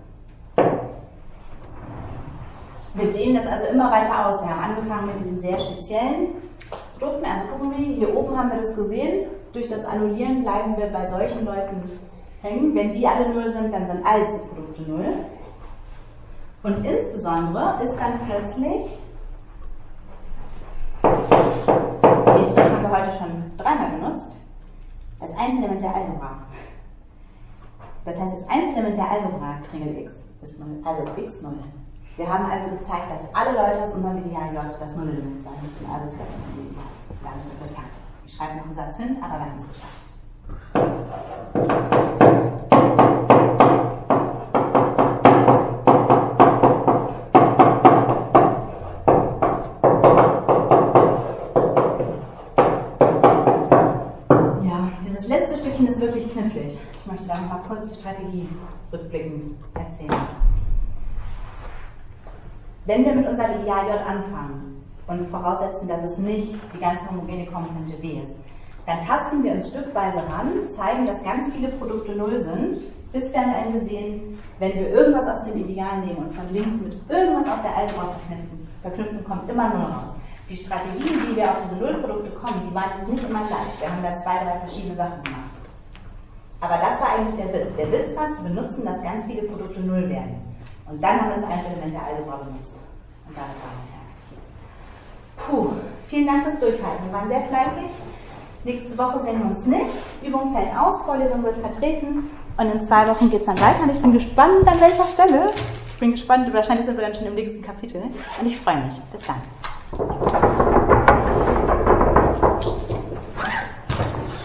Wir dehnen das also immer weiter aus. Wir haben angefangen mit diesen sehr speziellen Produkten. Also gucken wir, hier oben haben wir das gesehen. Durch das Annullieren bleiben wir bei solchen Leuten hängen. Wenn die alle null sind, dann sind all diese Produkte null. Und insbesondere ist dann plötzlich, den Trick haben wir heute schon dreimal benutzt, das Einzelement der Algebra. Das heißt, das Einzelement der Algebra, Kringel X, ist null, also ist X null. Wir haben also gezeigt, dass alle Leute aus unserem Ideal J das Null-Element sein müssen, also es wird das Ideal. Damit sind wir fertig. Ich schreibe noch einen Satz hin, aber wir haben es geschafft. Ja, dieses letzte Stückchen ist wirklich knifflig. Ich möchte da noch mal kurz die Strategie rückblickend erzählen. Wenn wir mit unserem Ideal J anfangen und voraussetzen, dass es nicht die ganze homogene Komponente W ist, dann tasten wir uns stückweise ran, zeigen, dass ganz viele Produkte null sind, bis wir am Ende sehen, wenn wir irgendwas aus dem Ideal nehmen und von links mit irgendwas aus der Algebra verknüpfen, verknüpfen kommt immer null raus. Die Strategien, wie wir auf diese Nullprodukte kommen, die waren jetzt nicht immer gleich. Wir haben da zwei, drei verschiedene Sachen gemacht. Aber das war eigentlich der Witz. Der Witz war zu benutzen, dass ganz viele Produkte null werden. Und dann haben wir das Einzelement der Algebra benutzt. Und damit waren wir fertig. Puh, vielen Dank fürs Durchhalten. Wir waren sehr fleißig. Nächste Woche sehen wir uns nicht. Übung fällt aus, Vorlesung wird vertreten. Und in zwei Wochen geht es dann weiter. Und ich bin gespannt, an welcher Stelle. Ich bin gespannt, wahrscheinlich sind wir dann schon im nächsten Kapitel. Und ich freue mich. Bis dann.